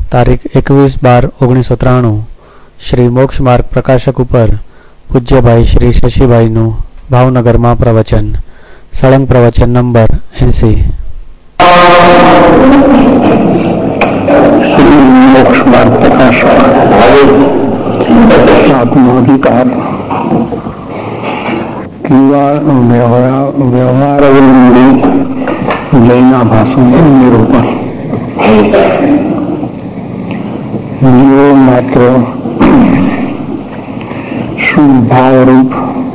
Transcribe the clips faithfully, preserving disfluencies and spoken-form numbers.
તારીખ એકવીસ બાર ઓગણીસો ત્રાણું શ્રી મોક્ષ માર્ગ પ્રકાશક ઉપર પૂજ્યભાઈ શ્રી શશીભાઈનું ભાવનગરમાં પ્રવચન. સળંગ પ્રવચન નંબર એંસી. મોક્ષ માર્ગ પ્રકાશક આત્મનો અધિકાર વ્યવહાર અવલંબી જૈના ભાષણનું નિરૂપણ. જીવો માત્ર શુભ ભાવરૂપ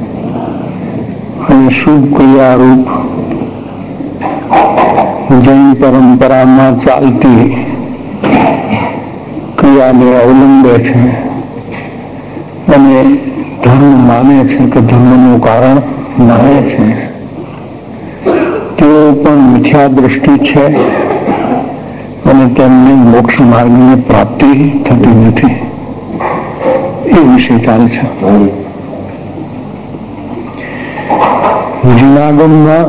અને શુભ ક્રિયારૂપ જૈન પરંપરામાં ચાલતી ક્રિયાને અવલંબે છે અને ધર્મ માને છે કે ધર્મનું કારણ માને છે. તેઓ પણ મિથ્યા દ્રષ્ટિ છે અને તેમને મોક્ષ માર્ગની પ્રાપ્તિ થતી નથી. એ વિશે ચાલે છે. જૂનાગમમાં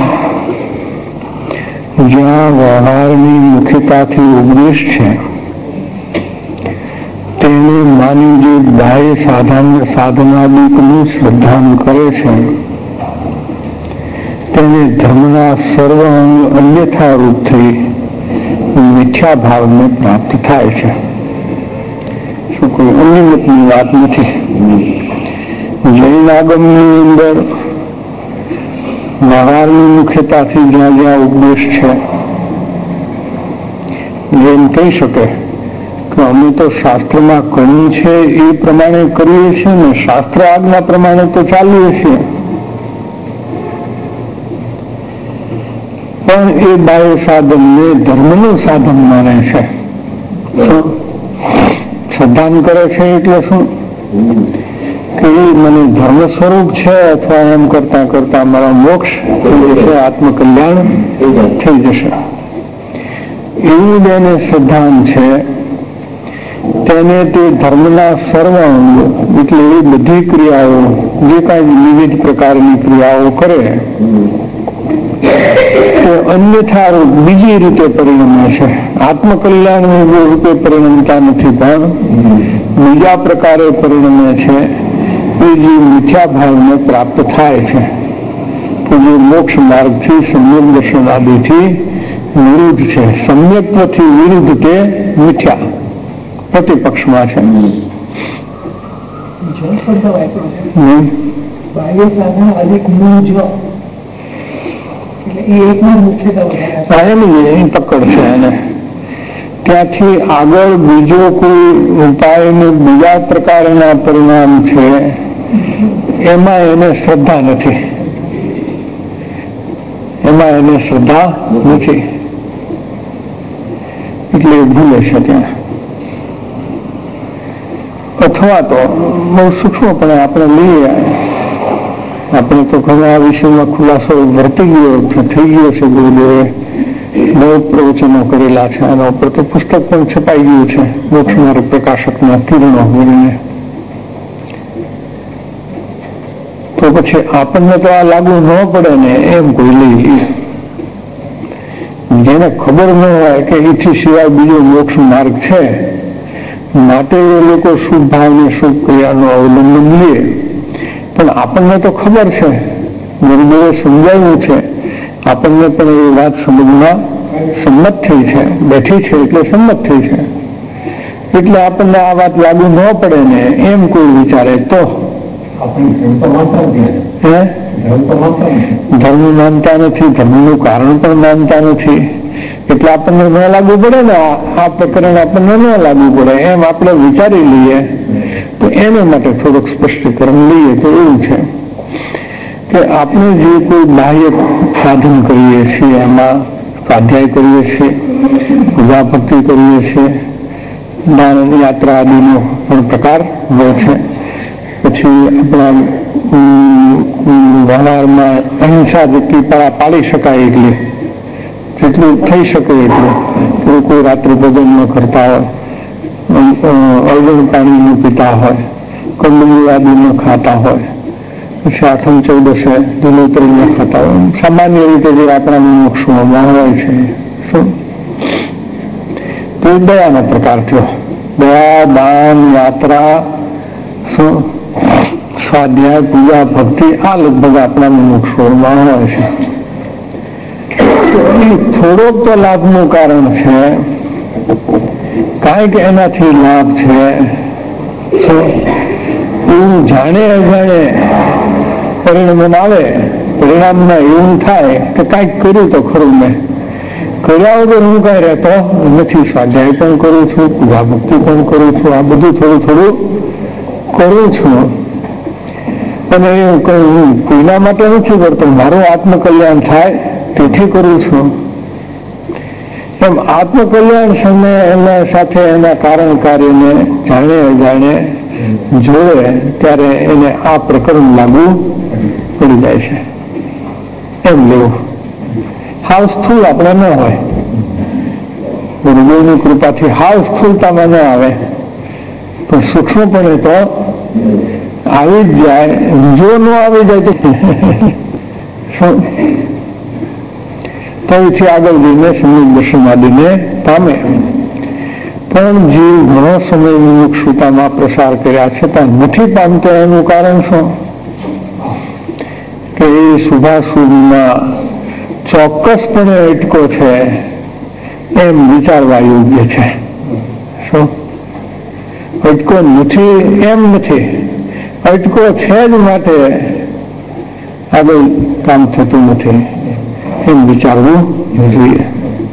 જ્યાં વ્યવહારની મુખ્યતાથી ઉપદેશ છે તેને માની જે બાહ્ય સાધન સાધનાદિકનું શ્રદ્ધાન કરે છે તેને ધર્મના સર્વ અંગ અન્યથા રૂપ થઈ મિથ્યા ભાવને પ્રાપ્ત થાય છે. શું કોઈ અન્ય મતની વાત નથી. જૈન આગમની અંદર વ્યવહારની મુખ્યતાથી જ્યાં જ્યાં ઉપદેશ છે એમ કહી શકે કે અમે તો શાસ્ત્રમાં કહ્યું છે એ પ્રમાણે કરીએ છીએ ને શાસ્ત્ર આજ્ઞા પ્રમાણે તો ચાલીએ છીએ, પણ એ બાહ્ય સાધનને ધર્મનું સાધન માને છે. શ્રદ્ધાન કરે છે એટલે શું કે એ મને ધર્મ સ્વરૂપ છે અથવા એમ કરતા કરતા મારા મોક્ષ થઈ જશે, આત્મકલ્યાણ થઈ જશે એવું જેને શ્રદ્ધાન છે તેને તે ધર્મના સર્વ અંગ એટલે એ બધી ક્રિયાઓ જે કાંઈ વિવિધ પ્રકારની ક્રિયાઓ કરે તે અન્યથા બીજી રીતે પરિણમે છે. આત્મકલ્યાણ રૂપે પરિણમતા નથી પણ બીજા પ્રકારે પરિણમે છે. એ જે મિથ્યા ભાવને પ્રાપ્ત થાય છે કે જે મોક્ષ માર્ગથી સમ્યક દર્શન આદિથી વિરુદ્ધ છે. સમ્યકથી વિરુદ્ધ તે મિથ્યા પ્રતિપક્ષમાં છે. એની પકડ છે એને ત્યાંથી આગળ બીજો કોઈ ઉપાય ને બીજા પ્રકારના પરિણામ છે એમાં એને શ્રદ્ધા નથી. એમાં એને શ્રદ્ધા નથી એટલે ભૂલે છે ત્યાં. અથવા તો બહુ સૂક્ષ્મપણે આપણે લઈએ, આપણે તો ઘણા આ વિષયમાં ખુલાસો વર્તી ગયો થઈ ગયો છે. ગુરુદેવે બહુ પ્રવચનો કરેલા છે. આના ઉપર તો પુસ્તક પણ છપાઈ ગયું છે મોક્ષ માર્ગ પ્રકાશકના કિરણો કરીને. તો પછી આપણને તો આ લાગુ ન પડે ને એમ કોઈ લઈ લઈએ. જેને ખબર ન હોય કે એથી સિવાય બીજો મોક્ષ માર્ગ છે માટે એ લોકો શુભ ભાવને શુભ ક્રિયાનું અવલંબન લે. પણ આપણને તો ખબર છે, ગુરુદેવે સમજાવ્યું છે, આપણને પણ એ વાત સમજમાં સંમત થઈ છે, બેઠી છે એટલે સંમત થઈ છે. એટલે આપણને આ વાત લાગુ ન પડે ને એમ કોઈ વિચારે તો ધર્મ માનતા નથી, ધર્મનું કારણ પણ માનતા નથી એટલે આપણને ન લાગુ પડે ને, આ પ્રકરણ આપણને ન લાગુ પડે એમ આપણે વિચારી લઈએ. તો એના માટે થોડુંક સ્પષ્ટીકરણ લઈએ તો એવું છે કે આપણે જે કોઈ બાહ્ય સાધન કરીએ છીએ, એમાં સ્વાધ્યાય કરીએ છીએ, પૂજા ભક્તિ કરીએ છીએ, દાન યાત્રા આદિનો પણ પ્રકાર હોય છે. પછી આપણા વ્યવહારમાં અહિંસા જેટલી પાળી શકાય એટલી, જેટલું થઈ શકે એટલું. કોઈ રાત્રિ ભોજન ન કરતા હોય, અળગણ પાણી ન પીતા હોય, કંદમૂળ આદિ ન ખાતા હોય, પછી આઠમ ચૌદસે દિનોત્તરી ન ખાતા હોય, સામાન્ય રીતે જે આપણા મોક્ષમાં હોય છે. શું તો એ દયાનો પ્રકાર થયો. દયા, દાન, યાત્રા, સ્વાધ્યાય, પૂજા, ભક્તિ આ લગભગ આપણા મુક્ષોળમાં હોય છે. થોડોક તો લાભનું કારણ છે, કાંઈક એનાથી લાભ છે. એવું જાણે અજાણે પરિણામ આવે, પરિણામમાં એવું થાય કે કાંઈક કર્યું તો ખરું, મેં કર્યા વગર હું કાંઈ રહેતો નથી. સ્વાધ્યાય પણ કરું છું, પૂજા ભક્તિ પણ કરું છું, આ બધું થોડું થોડું કરું છું. અને હું કઈ કોઈના માટે નથી કરતો, મારું આત્મકલ્યાણ થાય તેથી કરું છું. એમ આત્મકલ્યાણ સમયે એના સાથે એના કારણ કાર્યને જાણે અજાણે જોડે ત્યારે એને આ પ્રકરણ લાગુ પડી જાય છે. એમ લેવું. હાવ સ્થૂળ આપણે ન હોય, ગુરુદેવની કૃપાથી હાવ સ્થૂળતામાં ન આવે, પણ સૂક્ષ્મપણે તો આવી જ જાય. જો ન આવી જાય તો ત્યાંથી આગળ જઈને સમ્યક દર્શન આદિને પામે. પણ જીવ ઘણો સમય મુક્ષુતામાં પ્રસાર કર્યા છતાં નથી પામતો. એનું કારણ શું? કે એ શુભાશુભમાં ચોક્કસપણે અટકો છે એમ વિચારવા યોગ્ય છે. શું અટકો નથી એમ નથી, અટકો છે જ માટે આગળ કામ થતું નથી એમ વિચારવું જોઈએ.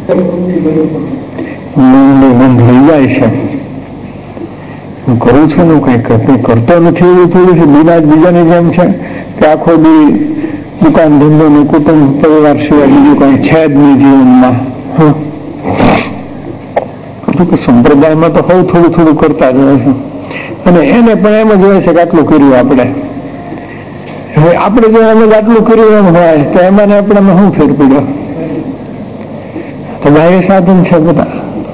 બંધ રહી જાય છે. હું કરું છું ને કઈ કરતો નથી એવું થોડું છે. બીજા બીજાની જેમ છે કે આખો દી દુકાન ધંધો નું કુટુંબ પરિવાર સિવાય બીજું કઈ છે જ નહીં જીવનમાં. કે સંપ્રદાયમાં તો હવે થોડું થોડું કરતા જ હોય છે, અને એને પણ એમ જ હોય છે કે આટલું કર્યું આપણે. હવે આપણે જો એમ જ આટલું કર્યું એમ હોય તો એમાં આપણામાં શું ફેર પડ્યો? તો બાહ્ય સાધન છે બધા.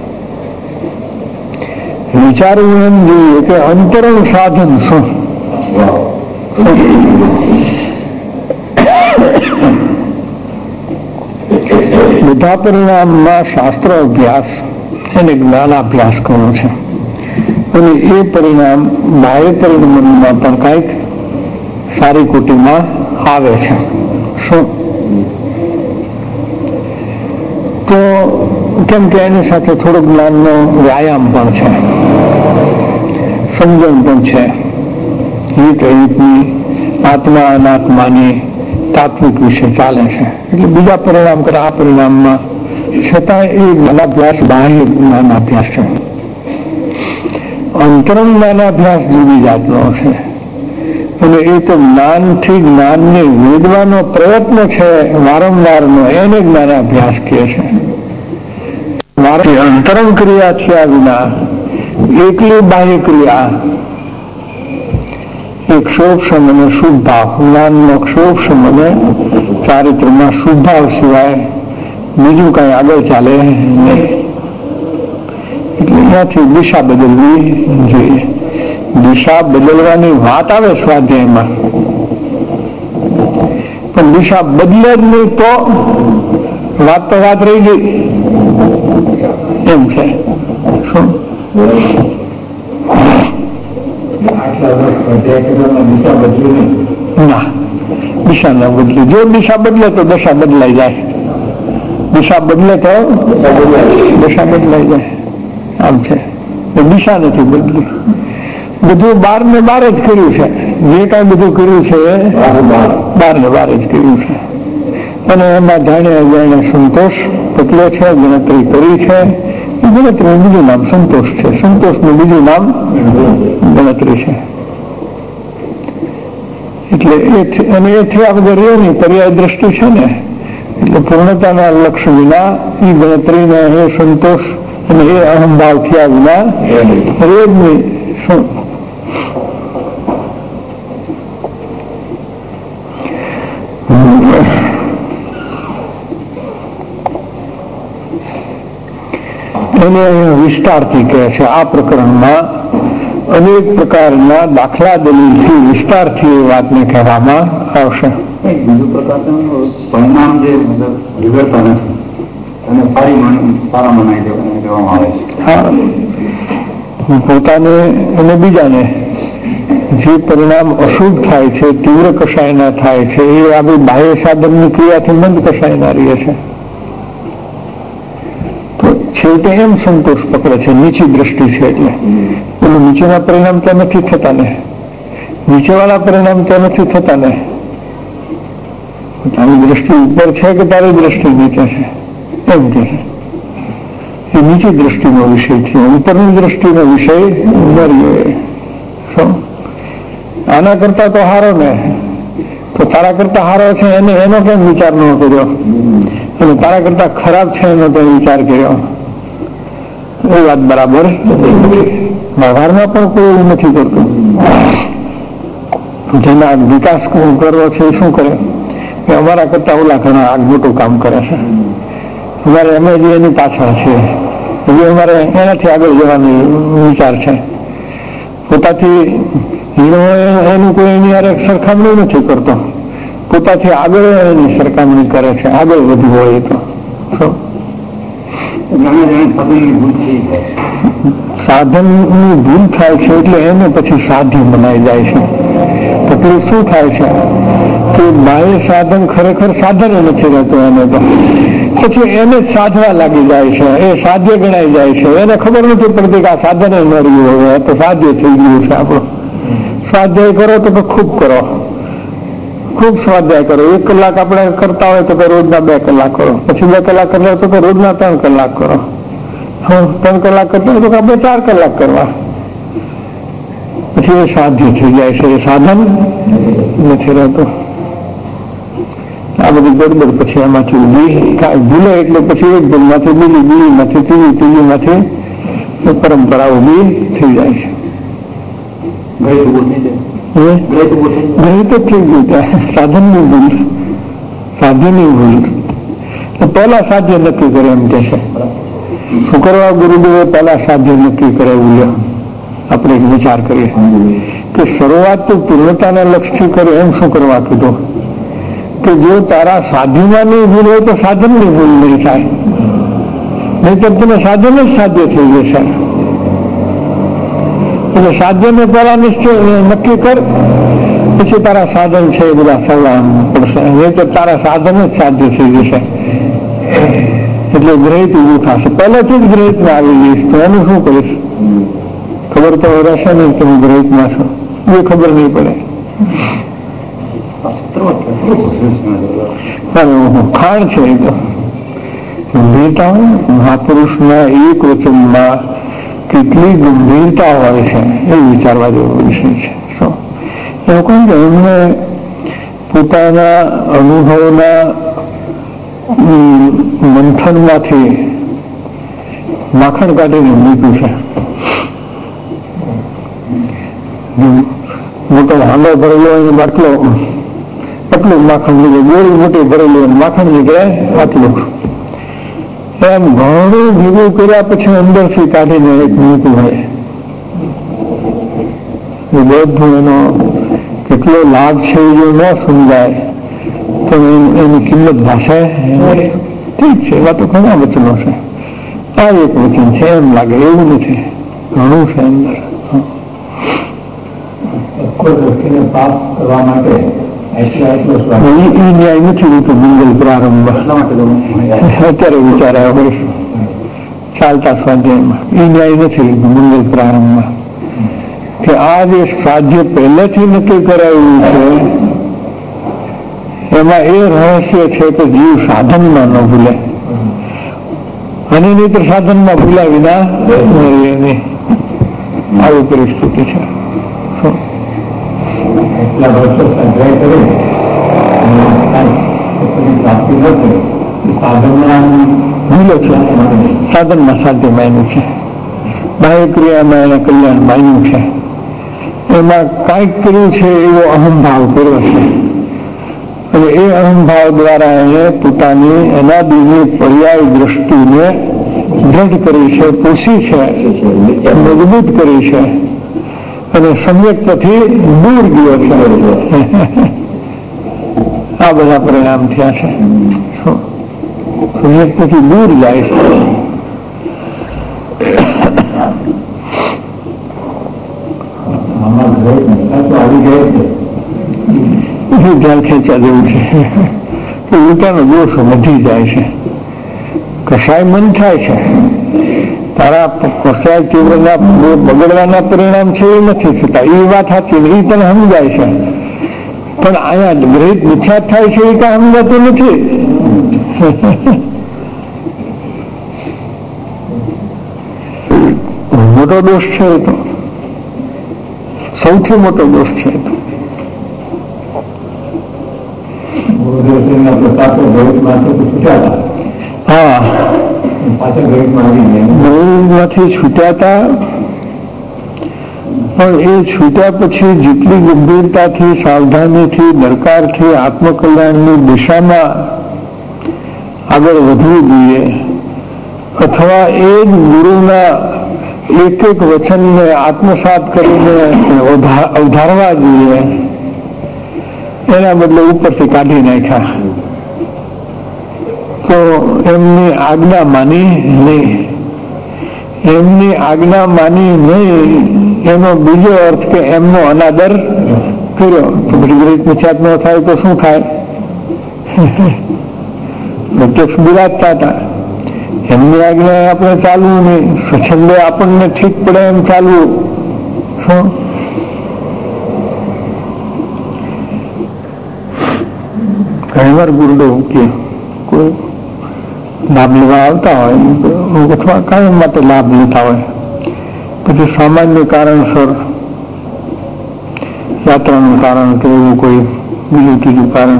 વિચારવું એમ જોઈએ કે અંતરંગ સાધન શું? બધા પરિણામમાં શાસ્ત્ર અભ્યાસ એને જ્ઞાનાભ્યાસ કરવો છે, અને એ પરિણામ બાહ્ય પરિણામમાં પણ કંઈક સારી કોટીમાં આવે છે. શું? તો કેમ કે એની સાથે થોડો જ્ઞાનનો વ્યાયામ પણ છે, સમજણ પણ છે. હિત અહિતની, આત્મા અનાત્માની તાત્વિક વિશે ચાલે છે. એટલે બીજા પરિણામ કરે આ પરિણામમાં છતાં એ જ્ઞાનાભ્યાસ બાહ્ય જ્ઞાનાભ્યાસ છે. અંતરંગ જ્ઞાનાભ્યાસ જુદી જાતનો છે, અને એ તો જ્ઞાનથી જ્ઞાનને વેદવાનો પ્રયત્ન છે વારંવારનો, એને જ્ઞાનાભ્યાસ કહે છે. અંતરંગ ક્રિયા થયા વિના એકલી બાહ્ય ક્રિયા, એક ક્ષોભ અને શુભ ભાવ, જ્ઞાનનો ક્ષોભ અને ચારિત્રમાં શુભ ભાવ સિવાય બીજું કઈ આગળ ચાલે નહીં. એટલે ત્યાંથી દિશા બદલવી જોઈએ. દિશા બદલવાની વાત આવે સ્વાધ્યાયમાં, પણ દિશા બદલે જ નહીં તો વાત તો વાત રહી ગઈ એમ છે. શું ના, દિશા ન બદલી. જો દિશા બદલે તો દશા બદલાઈ જાય. દિશા બદલે તો દશા બદલાઈ જાય. આમ છે. દિશા નથી બદલી. બધું બાર ને બાર જ કર્યું છે. જે કઈ બધું કર્યું છે બાર ને બાર જ કર્યું છે, અને એમાં જાણે અજાણે સંતોષ પતલો છે, ગણતરી કરી છે. ગણતરીનું બીજું નામ સંતોષ છે, સંતોષનું બીજું નામ ગણતરી છે. એટલે અને એ થયા વગર એની પર્યાય દ્રષ્ટિ છે ને, એટલે પૂર્ણતાના લક્ષ્ય વિના એ ગણતરીને એ સંતોષ અને એ અહંભાવ થયા વિના રેજની શું એને વિસ્તારથી કહે છે. આ પ્રકરણમાં અનેક પ્રકારના દાખલા દલીલથી વિસ્તારથી એ વાતને કહેવામાં આવશે. બીજું પ્રકારનું પરિણામ જે વિગડતા નથી, હા, પોતાને અને બીજાને જે પરિણામ અશુભ થાય છે, તીવ્ર કષાયના થાય છે, એ આપણી બાહ્ય સાધનની ક્રિયાથી મંદ કષાયના રહે છે. તો છેવટે એમ સંતોષ પકડે છે, નીચી દ્રષ્ટિ છે એટલે પેલું નીચેના પરિણામ ત્યાં નથી થતા ને, નીચેવાળા પરિણામ ત્યાં નથી થતા ને. તારી દ્રષ્ટિ ઉપર છે કે તારી દ્રષ્ટિ નીચે છે એમ કે છે. એ નીચી દ્રષ્ટિનો વિષય છે, ઉપરની દ્રષ્ટિનો વિષય નરીએ. આના કરતા તો હારો ને, તો તારા કરતા હારો છે એને એનો કેમ વિચાર ન કર્યો, અને તારા કરતા ખરાબ છે એનો તો વિચાર કર્યો. એ વાત બરાબર. વ્યવહારમાં પણ કોઈ એવું નથી કરતું. જેના વિકાસ કરવો છે એ શું કરે કે અમારા કરતા ઓલા ઘણા આગ મોટું કામ કરે છે, અમારે અમે જે એની પાછળ છીએ, હજી અમારે એનાથી આગળ જવાનો વિચાર છે. પોતાથી એનું કોઈ એની યાર સરખામણી નથી કરતો, પોતાથી આગળ એની સરખામણી કરે છે, આગળ વધવું હોય તો. સાધનની ભૂલ થાય છે એટલે એને પછી સાધ્ય બનાવી જાય છે. તકલીફ શું થાય છે કે બાહ્ય સાધન ખરેખર સાધન નથી રહેતું, એને તો પછી એને જ સાધવા લાગી જાય છે, એ સાધ્ય ગણાઈ જાય છે. એને ખબર નથી પડતી કે આ સાધન ન રહ્યું, હવે તો સાધ્ય થઈ ગયું છે આપણું. સ્વાધ્યાય કરો તો ખૂબ કરો, ખૂબ સ્વાધ્યાય કરો. એક કલાક આપણે કરતા હોય તો કે રોજના બે કલાક કરો, પછી બે કલાક કરતા તો કે રોજના ત્રણ કલાક કરો. હા, ત્રણ કલાક કરતા હોય તો કે આપણે ચાર કલાક કરવા. પછી એ સાધ્ય થઈ જાય છે, એ સાધન નથી રહેતું. આ બધી ગડબડ પછી એમાંથી ઉભી ભૂલે એટલે પછી એક ભૂલમાંથી બીજી, બીજીમાંથી ત્રીજી, ત્રીજીમાંથી પરંપરા ઉભી થઈ જાય છે. ગ્રહિત જ થઈ ગયું સાધનની ભૂલ, સાધ્યની ભૂલ. પહેલા સાધ્ય નક્કી કરે એમ કે છે. શું કરવા ગુરુદેવે પહેલા સાધ્ય નક્કી કરાવ્યું? લ્યો આપણે એક વિચાર કરીએ કે શરૂઆત તો પૂર્ણતાના લક્ષ્યથી કરે. એમ શું કરવા કીધું કે જો તારા સાધ્યમાં નહીં ભૂલ હોય તો સાધનની ભૂલ નહીં થાય, નહીં તો તમે સાધન જ સાધ્ય થઈ જશે. એટલે સાધ્યને પહેલા નિશ્ચય નક્કી કર, પછી તારા સાધન છે એ બધા સવડા પડશે, નહીં તો તારા સાધન જ સાધ્ય થઈ જશે. એટલે ગ્રહિત ઊભું થશે. પહેલાથી જ ગ્રહિતમાં આવી જઈશ તો એનું શું કરીશ? ખબર તો રહેશે નહીં કે હું ગ્રહિતમાં છું, એ ખબર નહીં પડે. ખાણ છે એ તો ગંભીરતા. મહાપુરુષના એક વચનમાં કેટલી ગંભીરતા હોય છે એ વિચારવા જેવો વિષય છે. એવું કહું કે એમને પોતાના અનુભવના મંથનમાંથી માખણ કાઢીને મૂક્યું છે. મોટો હાંડો ભરેલો અને બાટલો, આટલું માખણ નીકળે, ગોળી મોટી ભરેલી અને માખણ નીકળે આટલું. એમ ઘણું ભેગું કર્યા પછી અંદરથી કાઢીને એક મૂકવું હોય. એ બધું એનો કેટલો લાભ છે એ જો ન સમજાય તો એની કિંમત ભાષાય. ઠીક છે, એવા તો ઘણા વચનો છે. આ એક વચન છે એમ લાગે, એવું નથી, ઘણું છે અંદર. પાપ કરવા માટે ન્યાય નથી લીધું મંગલ પ્રારંભ. અત્યારે વિચાર આવ્યો ચાલતા સ્વાધ્યાયમાં, એ ન્યાય નથી લીધું મંગલ પ્રારંભમાં કે આ જે સાધ્ય પહેલેથી નક્કી કરાયું છે એમાં એ રહસ્ય છે કે જીવ સાધનમાં ન ભૂલે, અને નહીતર સાધનમાં ભૂલ્યા વિના નહીં. આવી પરિસ્થિતિ છે. એટલા વર્ષો સ્વાધ્યાય કરે પ્રાપ્તિ ન કરે, સાધનમાં ભૂલે છે, સાધનમાં સાધ્ય માન્યું છે, બાહ્ય ક્રિયામાં એને કલ્યાણ માન્યું છે, એમાં કાંઈક કર્યું છે એવો અહંભાવ કર્યો છે, અને એ અહંભાવ દ્વારા એને પોતાની અનાદિની પર્યાય દ્રષ્ટિને દ્રઢ કરી છે, પોષી છે, મજબૂત કરી છે, અને સમ્યકથી દૂર ગયો છે. આ બધા પરિણામ થયા છે. સંયમથી દૂર જાય છે. ધ્યાન ખેંચા જેવું છે કે ઉલટાનો દોષ વધી જાય છે. કસાય મન થાય છે, તારા કસાય તીવ્રના બગડવાના પરિણામ છે એ નથી થતા, એ વાત સાચી, એ તને સમજાય છે. પણ અહીંયા ગ્રહિત મિથ્યા થાય છે એ કાંઈ સમજાતું નથી. મોટો દોષ છે એ તો, સૌથી મોટો દોષ છે એ તો. હા, ગૌરવમાંથી છૂટ્યા હતા, પણ એ છૂટ્યા પછી જેટલી ગંભીરતાથી, સાવધાનીથી, દરકારથી આત્મકલ્યાણની દિશામાં આગળ વધવું જોઈએ, અથવા એ જ ગુરુના એક એક વચનને આત્મસાત કરીને અવધારવા જોઈએ, એના બદલે ઉપરથી કાઢી નાખ્યા. તો એમની આજ્ઞા માની નહીં. એમની આજ્ઞા માની નહીં એનો બીજો અર્થ કે એમનો અનાદર કર્યો. તો પછી ગ્રહિત મિથ્યાત્વ ન થાય તો શું થાય? પ્રત્યક્ષ બિરાજતા હતા, એમની આજ્ઞા આપણે ચાલવું નહીં, સ્વચ્છંદે આપણને ઠીક પડે એમ ચાલવું. શું ઘણી વાર ગુરુડો કે કોઈ લાભ લેવા આવતા હોય અથવા કાયમ માટે લાભ લેતા હોય, પછી સામાન્ય કારણસર, યાત્રાનું કારણ કે એવું કોઈ બીજું ત્રીજું કારણ,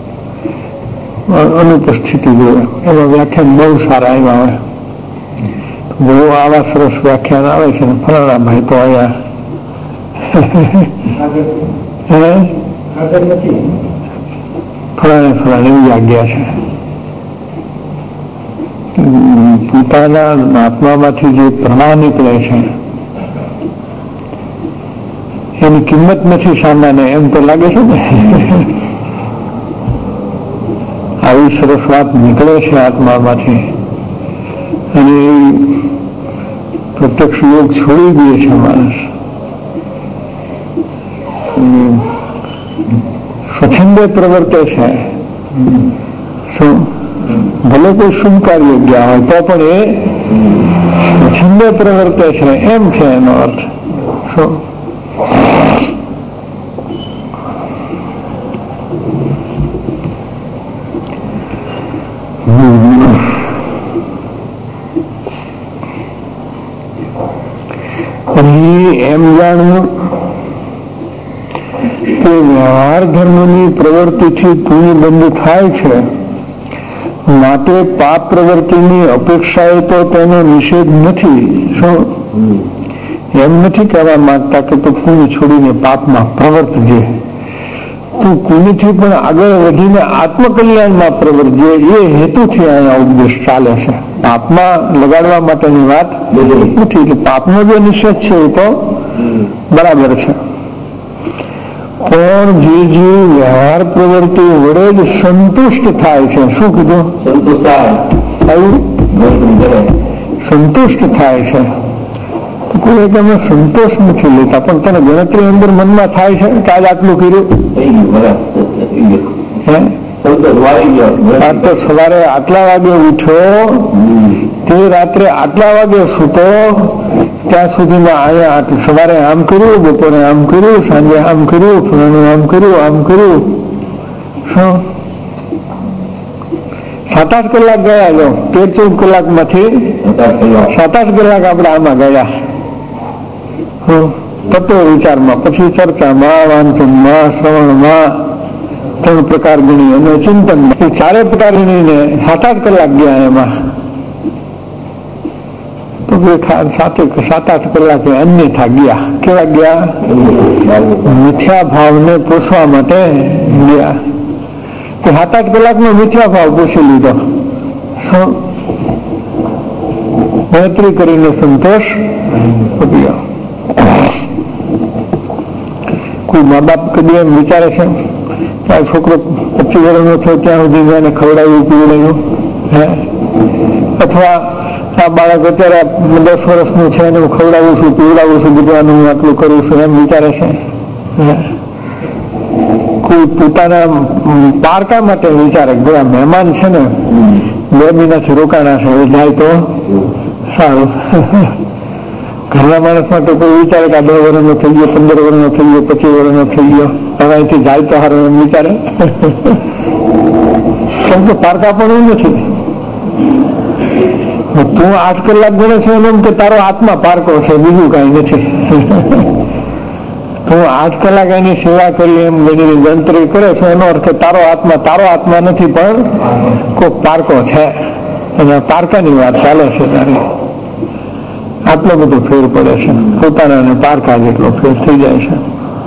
અનુપસ્થિતિ જોઈએ, એવા વ્યાખ્યાન બહુ સારા આવ્યા હોય. બહુ આવા સરસ વ્યાખ્યાન આવે છે ને ફલાણા ભાઈ તો અહીંયા ફલાણે ફલાણે એવી આજ્ઞા છે. પોતાના આત્મામાંથી જે પ્રવાહ નીકળે છે એની કિંમત નથી સામાન્ય, એમ તો લાગે છે ને. આવી સરસ વાત નીકળે છે આત્મામાંથી અને પ્રત્યક્ષ યોગ છોડી દે છે માણસ. સ્વચ્છંદે પ્રવર્તે છે. શું ભલે કોઈ શુભ કાર્ય ગયા હોય તો પણ એ સ્વચ્છંદે પ્રવર્તે છે એમ છે એનો અર્થ. શું એમ જાણવું કે વ્યવહાર ધર્મની પ્રવૃત્તિથી પુણ્ય બંધ થાય છે, માટે પાપ પ્રવૃત્તિની અપેક્ષાએ તો તેનો નિષેધ નથી. શું એમ નથી કહેવા માંગતા કે તું પુણ્ય છોડીને પાપમાં પ્રવર્તજે, તું પુણ્યથી પણ આગળ વધીને આત્મકલ્યાણમાં પ્રવર્તજે, એ હેતુથી અહીંયા ઉપદેશ ચાલે છે. પાપમાં લગાડવા માટેની વાત નથી. એટલે પાપનો જે નિષેધ છે એ તો બરાબર છે, પણ જે જે વ્યવહાર પ્રવૃત્તિ વડે જ સંતુષ્ટ થાય છે. શું કીધું? સંતુષ્ટ થાય છે. કોઈ તમે સંતોષ નથી લેતા, પણ તને ગણતરી અંદર મનમાં થાય છે કે આજ આટલું કર્યું, આજ તો સવારે આટલા વાગે ઉઠ્યો, તે રાત્રે આટલા વાગે સૂતો, ત્યાં સુધીમાં અહીંયા સવારે આમ કર્યું, બપોરે આમ કર્યું, સાંજે આમ કર્યું, ફલાણું આમ કર્યું, આમ કર્યું. શું સાત આઠ કલાક ગયા? જો તેર ચૌદ કલાકમાંથી સાત આઠ કલાક આપણે આમાં ગયા. તત્વ વિચારમાં, પછી ચર્ચામાં, વાંચનમાં, શ્રવણમાં, ત્રણ પ્રકાર ગણી અને ચિંતનમાં, એ ચારે પ્રકાર ગણીને સાત આઠ કલાક ગયા એમાં. તો સાત સાત આઠ કલાકે અન્યથા ગયા. કેવા ગયા? મિથ્યા ભાવને પોષવા માટે ગયા. સાત આઠ કલાકનો મિથ્યા ભાવ પોષી લીધો. શું ગણતરી કરીને સંતોષ ગયો. કોઈ મા બાપ કદી એમ વિચારે છે કે આ છોકરો પચીસ વર્ષનો થયો ત્યાં સુધી એને ખવડાવ્યું પીવડાવ્યું? હે અથવા આ બાળક અત્યારે દસ વર્ષનું છે એને હું ખવડાવું છું, પીવડાવું છું, બીજાનું હું આટલું કરું છું એમ વિચારે છે? કોઈ પોતાના પારકા માટે વિચારે કે આ મહેમાન છે ને બે મહિનાથી રોકાણા છે, જાય તો સારું. ઘરના માણસ માટે કોઈ વિચારે કે આ બે વર્ષનો થઈ ગયો, પંદર વર્ષનો થઈ ગયો, પચીસ વર્ષનો થઈ ગયો, હવે અહીંથી જાય તો સારું એમ વિચારે? કેમ કે પારકા પણ એવું નથી. તું આઠ કલાક ગણે છે એમ કે તારો આત્મા પારકો છે, બીજું કઈ નથી. તું આઠ કલાક એની સેવા કરી એમ ગણીને ગણતરી કરે છે એનો અર્થ તારો આત્મા તારો આત્મા નથી પણ કોઈ પારકો છે, અને પારકાની વાત ચાલે છે તારી. આટલો બધો ફેર પડે છે, પોતાના અને પારકા જેટલો ફેર થઈ જાય છે.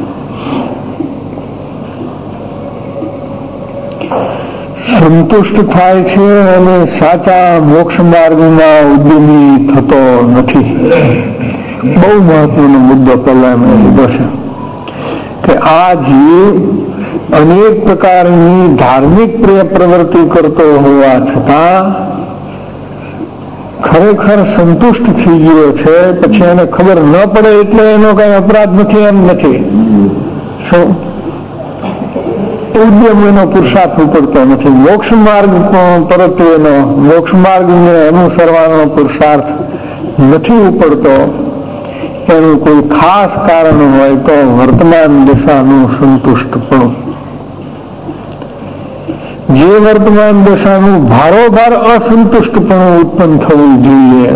સંતુષ્ટ થાય છે અને સાચા મોક્ષ માર્ગમાં ઉદ્યમી થતો નથી. બહુ મહત્વનો મુદ્દો પહેલા મેં લીધો છે કે આ જીવ અનેક પ્રકારની ધાર્મિક પ્રવૃત્તિ કરતો હોવા છતાં ખરેખર સંતુષ્ટ થઈ ગયો છે, પછી એને ખબર ન પડે એટલે એનો કઈ અપરાધ નથી એમ નથી. શું ઉદ્યમ એનો પુરુષાર્થ ઉપડતો નથી. મોક્ષ માર્ગ પરત્વેનો મોક્ષ માર્ગને અનુસરવાનો પુરુષાર્થ નથી ઉપડતો. એનું કોઈ ખાસ કારણ હોય તો વર્તમાન દશાનું સંતુષ્ટપણું. જે વર્તમાન દશાનું ભારોભાર અસંતુષ્ટપણું ઉત્પન્ન થવું જોઈએ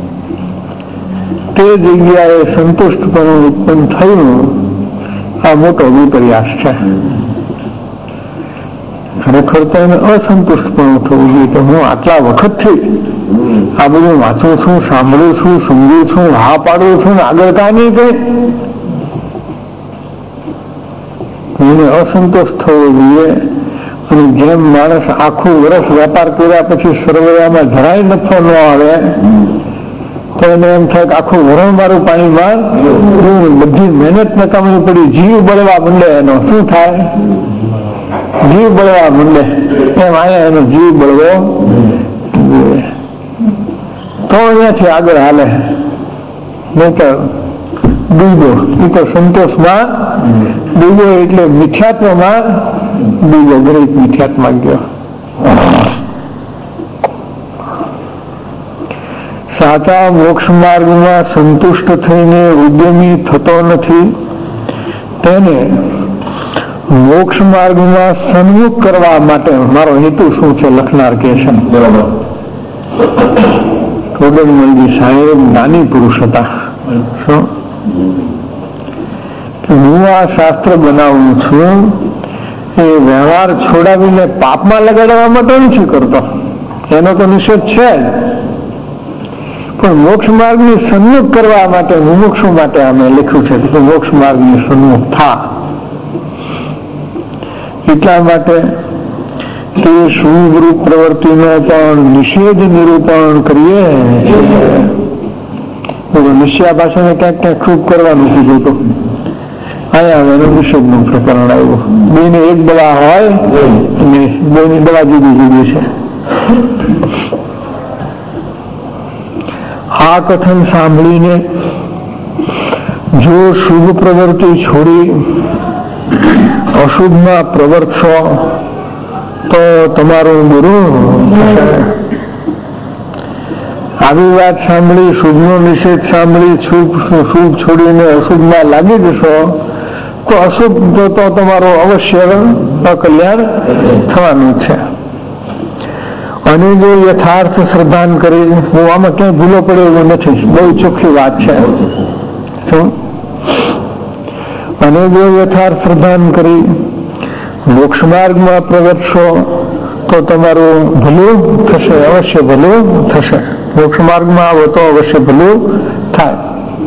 તે જગ્યાએ સંતુષ્ટપણું ઉત્પન્ન થયું, આ મોટો વિપર્યાસ છે. ખરેખર તો એને અસંતુષ્ટપણું થવું જોઈએ કે હું આટલા વખતથી આ બધું વાંચું છું, સાંભળું છું, સમજું છું, હા પાડું છું ને આગળ કાં નહીં કઈ. એને અસંતોષ થવો જોઈએ. અને જેમ માણસ આખું વર્ષ વેપાર કર્યા પછી સરવૈયામાં જરાય નફો ન આવે તો એને એમ થાય કે આખું વરણ મારું પાણીમાં બધી મહેનત નકામણી પડી, જીવ બળવા માંડે. એનો શું થાય? જીવ બળવા માંડે. એમ આયા એનો જીવ બળવો તો અહીંયાથી આગળ હાલે. નહીં તો ડૂબો. એ તો સંતોષમાં ડૂબો એટલે મિથ્યાત્વમાં ડૂબો, ગરીબ મિથ્યાત્મા ગયો. સાચા મોક્ષ માર્ગમાં સંતુષ્ટ થઈને ઉદ્યમી થતો નથી. તેને મોક્ષ માર્ગમાં સન્મુખ કરવા માટે મારો હેતુ શું છે લખનાર કે છે. બરાબર. કોડનમલજી સાહેબ જ્ઞાની પુરુષ હતા. શું હું આ શાસ્ત્ર બનાવું છું એ વ્યવહાર છોડાવીને પાપમાં લગાડવા માટે નથી કરતો, એનો તો નિષેધ છે જ, પણ મોક્ષ માર્ગની સન્મુખ કરવા માટે મુમુક્ષુ માટે અમે લખ્યું છે કે મોક્ષ માર્ગની સન્મુખ થા. એટલા માટે તે શુભરૂપ પ્રવૃત્તિનો પણ નિષેધ નિરૂપણ કરીએ છીએ. નિશ્ચય ભાષાને ક્યાંક ક્યાંક ખૂબ કરવાનું કીધું હતું. અહીંયા હવે નિષેધનું પ્રકરણ આવ્યું. બેને એક દવા હોય અને બેની દવા જુદી જુદી છે. આ કથન સાંભળીને જો શુભ પ્રવૃત્તિ છોડી અશુભમાં પ્રવર્તશો તો તમારું ગુરુ આવી વાત સાંભળી, શુભનો નિષેધ સાંભળી, શુભ શુભ છોડીને અશુભમાં લાગી જશો તો અશુભ તો તમારો અવશ્ય અકલ્યાણ થવાનું છે. અને જો યથાર્થ શ્રદ્ધાન કરી, હું આમાં ક્યાંય ભૂલો પડે એવું નથી, બહુ ચોખ્ખી વાત છે. શું? અને જો યથાર્થ શ્રદ્ધાન કરી મોક્ષ માર્ગમાં પ્રવર્તશો તો તમારું ભલું થશે, અવશ્ય ભલું થશે. મોક્ષ માર્ગમાં આવો તો અવશ્ય ભલું થાય.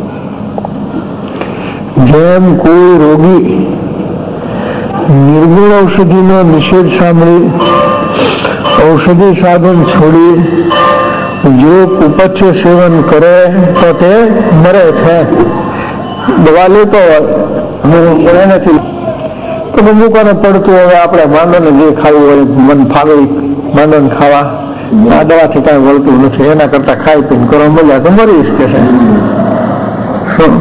જેમ કોઈ રોગી નિર્ગુણ ઔષધિનો નિષેધ સાંભળી ઔષધિ સાધન છોડી જો કુપથ્ય સેવન કરે તો તે મરે છે. દવા લેતો હોય નથી તો મૂકોને પડતું, હવે આપણે માંડોને જે ખાવું હોય મન ફાવે માંડોને ખાવા, આ દવાથી કાંઈ વળતું નથી, એના કરતા ખાઈ પીને કરો મજા તો મરીશ કે છે. શું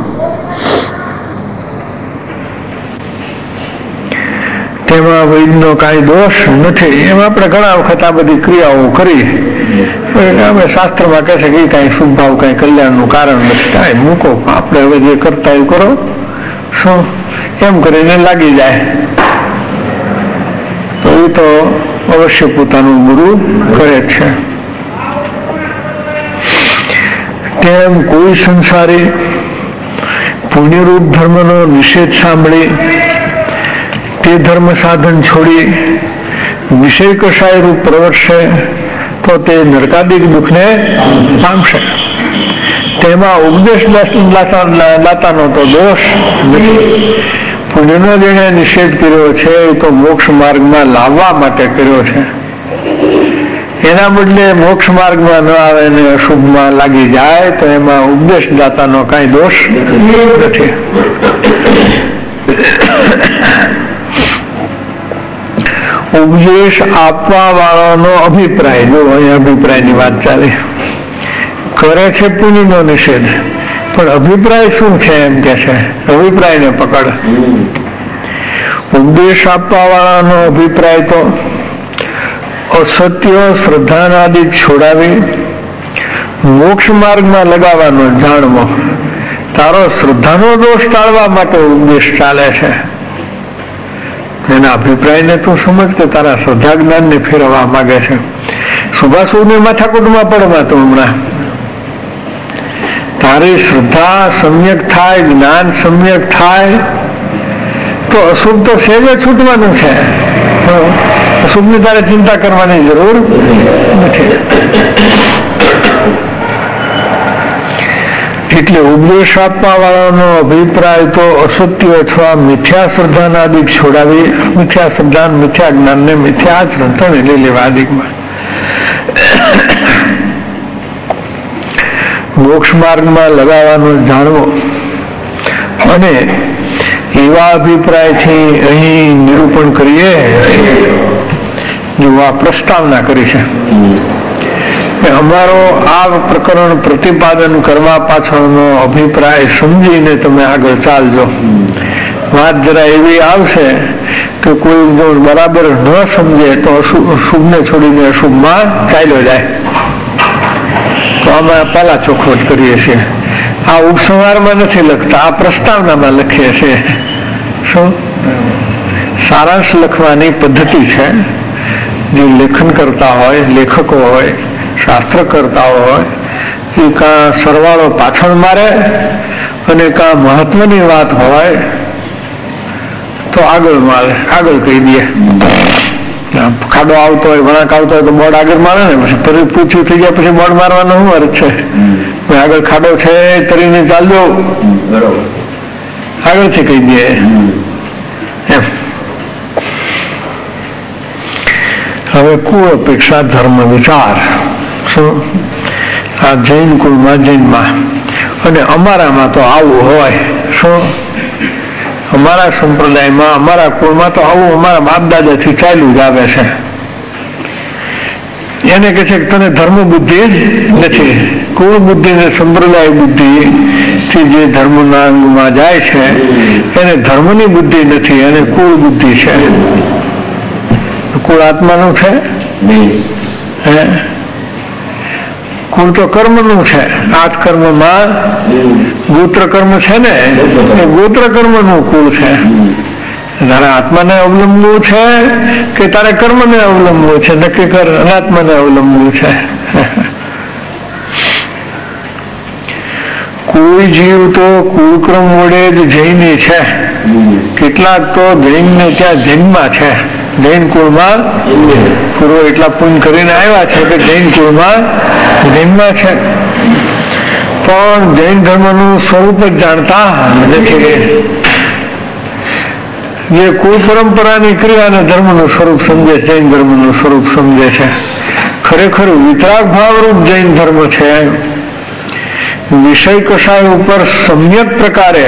તેમાં વૈદનો કાંઈ દોષ નથી. એમ આપણે ઘણા વખત આ બધી ક્રિયાઓ કરી અમે શાસ્ત્રમાં કહે છે કે કાંઈ શુભ ભાવ કાંઈ કલ્યાણનું કારણ નથી. કાંઈ મૂકો, આપણે હવે જે કરતા એ કરો. શું એમ કરીને લાગી જાય તો એ તો અવશ્ય પોતાનું ગુરુ કરે છે. તેમ કોઈ સંસારી પુણ્યરૂપ ધર્મનો નિષેધ સાંભળી તે ધર્મ સાધન છોડી વિષય કષાય રૂપ પ્રવર્તશે તો તે નરકાદિક દુઃખને પામશે. તેમાં ઉપદેશ દાતાનો તો દોષ નથી. પુણ્યનો જેને નિષેધ કર્યો છે એ તો મોક્ષ માર્ગમાં લાવવા માટે કર્યો છે. એના બદલે મોક્ષ માર્ગમાં ન આવે ને અશુભમાં લાગી જાય તો એમાં ઉપદેશ દાતાનો કઈ દોષ નથી. ઉપદેશ આપવા વાળાનો અભિપ્રાય, જો અહીં અભિપ્રાયની વાત ચાલે, કરે છે પુણ્યનો નિષેધ પણ અભિપ્રાય શું છે એમ કે છે, અભિપ્રાયને પકડ. ઉપદેશ આપવા વાળાનો અભિપ્રાય તો અસત્ય શ્રદ્ધાનાદિ છોડાવી મોક્ષ માર્ગમાં લગાવવાનો જાણવો. તારો શ્રદ્ધાનો દોષ ટાળવા માટે ઉપદેશ ચાલે છે. એના અભિપ્રાયને તું સમજ કે તારા શ્રદ્ધા જ્ઞાનને ફેરવવા માંગે છે. સુભાષુને માથાકૂટમાં પડવા તો હમણાં તારી શ્રદ્ધા સમ્યક થાય, જ્ઞાન સમ્યક થાય તો અશુભ તો સહેજે છૂટવાનું છે. અશુભની તારે ચિંતા કરવાની જરૂર નથી. એટલે ઉપદેશ આપવા વાળાનો અભિપ્રાય તો અસત્ય અથવા મિથ્યા શ્રદ્ધાના અધિક છોડાવી મિથ્યા શ્રદ્ધા મિથ્યા જ્ઞાન ને મિથ્યા શ્રદ્ધાને લઈ લેવા અધિકમાં મોક્ષ માર્ગમાં લગાવવાનો જાણવો. અને એવા અભિપ્રાયથી અહીં નિરૂપણ કરીએ, જો આ પ્રસ્તાવના કરી છે, અમારો આ પ્રકરણ પ્રતિપાદન કરવા પાછળનો અભિપ્રાય સમજીને તમે આગળ ચાલજો. વાત જરા એવી આવશે કે કોઈ જો બરાબર ન સમજે તો અશુભને છોડીને અશુભમાં ચાલ્યો જાય. તો અમે પહેલા ચોખવટ કરીએ છીએ. આ ઉપસંહારમાં નથી લખતા, આ પ્રસ્તાવનામાં લખીએ છીએ. શું સારાંશ લખવાની પદ્ધતિ છે. જે લેખન કરતા હોય, લેખકો હોય, શાસ્ત્ર કરતા હોય એ કાં સરવાળો પાછળ મારે અને કાં મહત્વની વાત હોય તો આગળ મારે, આગળ કહી દે. ખાડો આવતો હોય, વળાંક આવતો હોય તો બોર્ડ આગળ મારે ને પછી ફરી પૂછ્યું થઈ જાય પછી બોર્ડ મારવાનો શું અર્થ છે? આગળ ખાડો છે તરીને ચાલજો, આગળથી કહી દે એમ. હવે કુળ અપેક્ષા ધર્મ વિચાર. શું આ જૈન કુળમાં જૈનમાં અને અમારામાં તો આવું હોય. શું અમારા સંપ્રદાયમાં અમારા કુળમાં તો આવું અમારા બાપ દાદાથી ચાલ્યું જ આવે છે. એને કહે છે કે તને ધર્મ બુદ્ધિ જ નથી. કુળ બુદ્ધિ ને સંપ્રદાય બુદ્ધિ થી જે ધર્મના અંગમાં જાય છે એને ધર્મની બુદ્ધિ નથી, એને કુળ બુદ્ધિ છે. કુળ આત્માનું છે? હે કુળ તો કર્મનું છે. આઠ કર્મમાં ગોત્ર કર્મ છે ને, એ ગોત્ર કર્મનું કુળ છે. તારે આત્માને અવલંબવું છે કે તારે કર્મને અવલંબવું છે? નક્કી કર. અનાત્માને અવલંબવું છે. કોઈ જીવ તો કુળક્રમ વડે જ જૈની છે. કેટલાક તો જૈન ને ત્યાં જન્મા છે. જૈન કુળમાં પૂર્વ એટલા પુણ્ય કરીને આવ્યા છે કે જૈન કુળમાં જન્મા છે, પણ જૈન ધર્મનું સ્વરૂપ જ જાણતા નથી. જે કુળ પરંપરાની ક્રિયાને ધર્મનું સ્વરૂપ સમજે, જૈન ધર્મનું સ્વરૂપ સમજે છે. ખરેખર વિતરાગ ભાવરૂપ જૈન ધર્મ છે. વિષય કષાય ઉપર સમ્યક પ્રકારે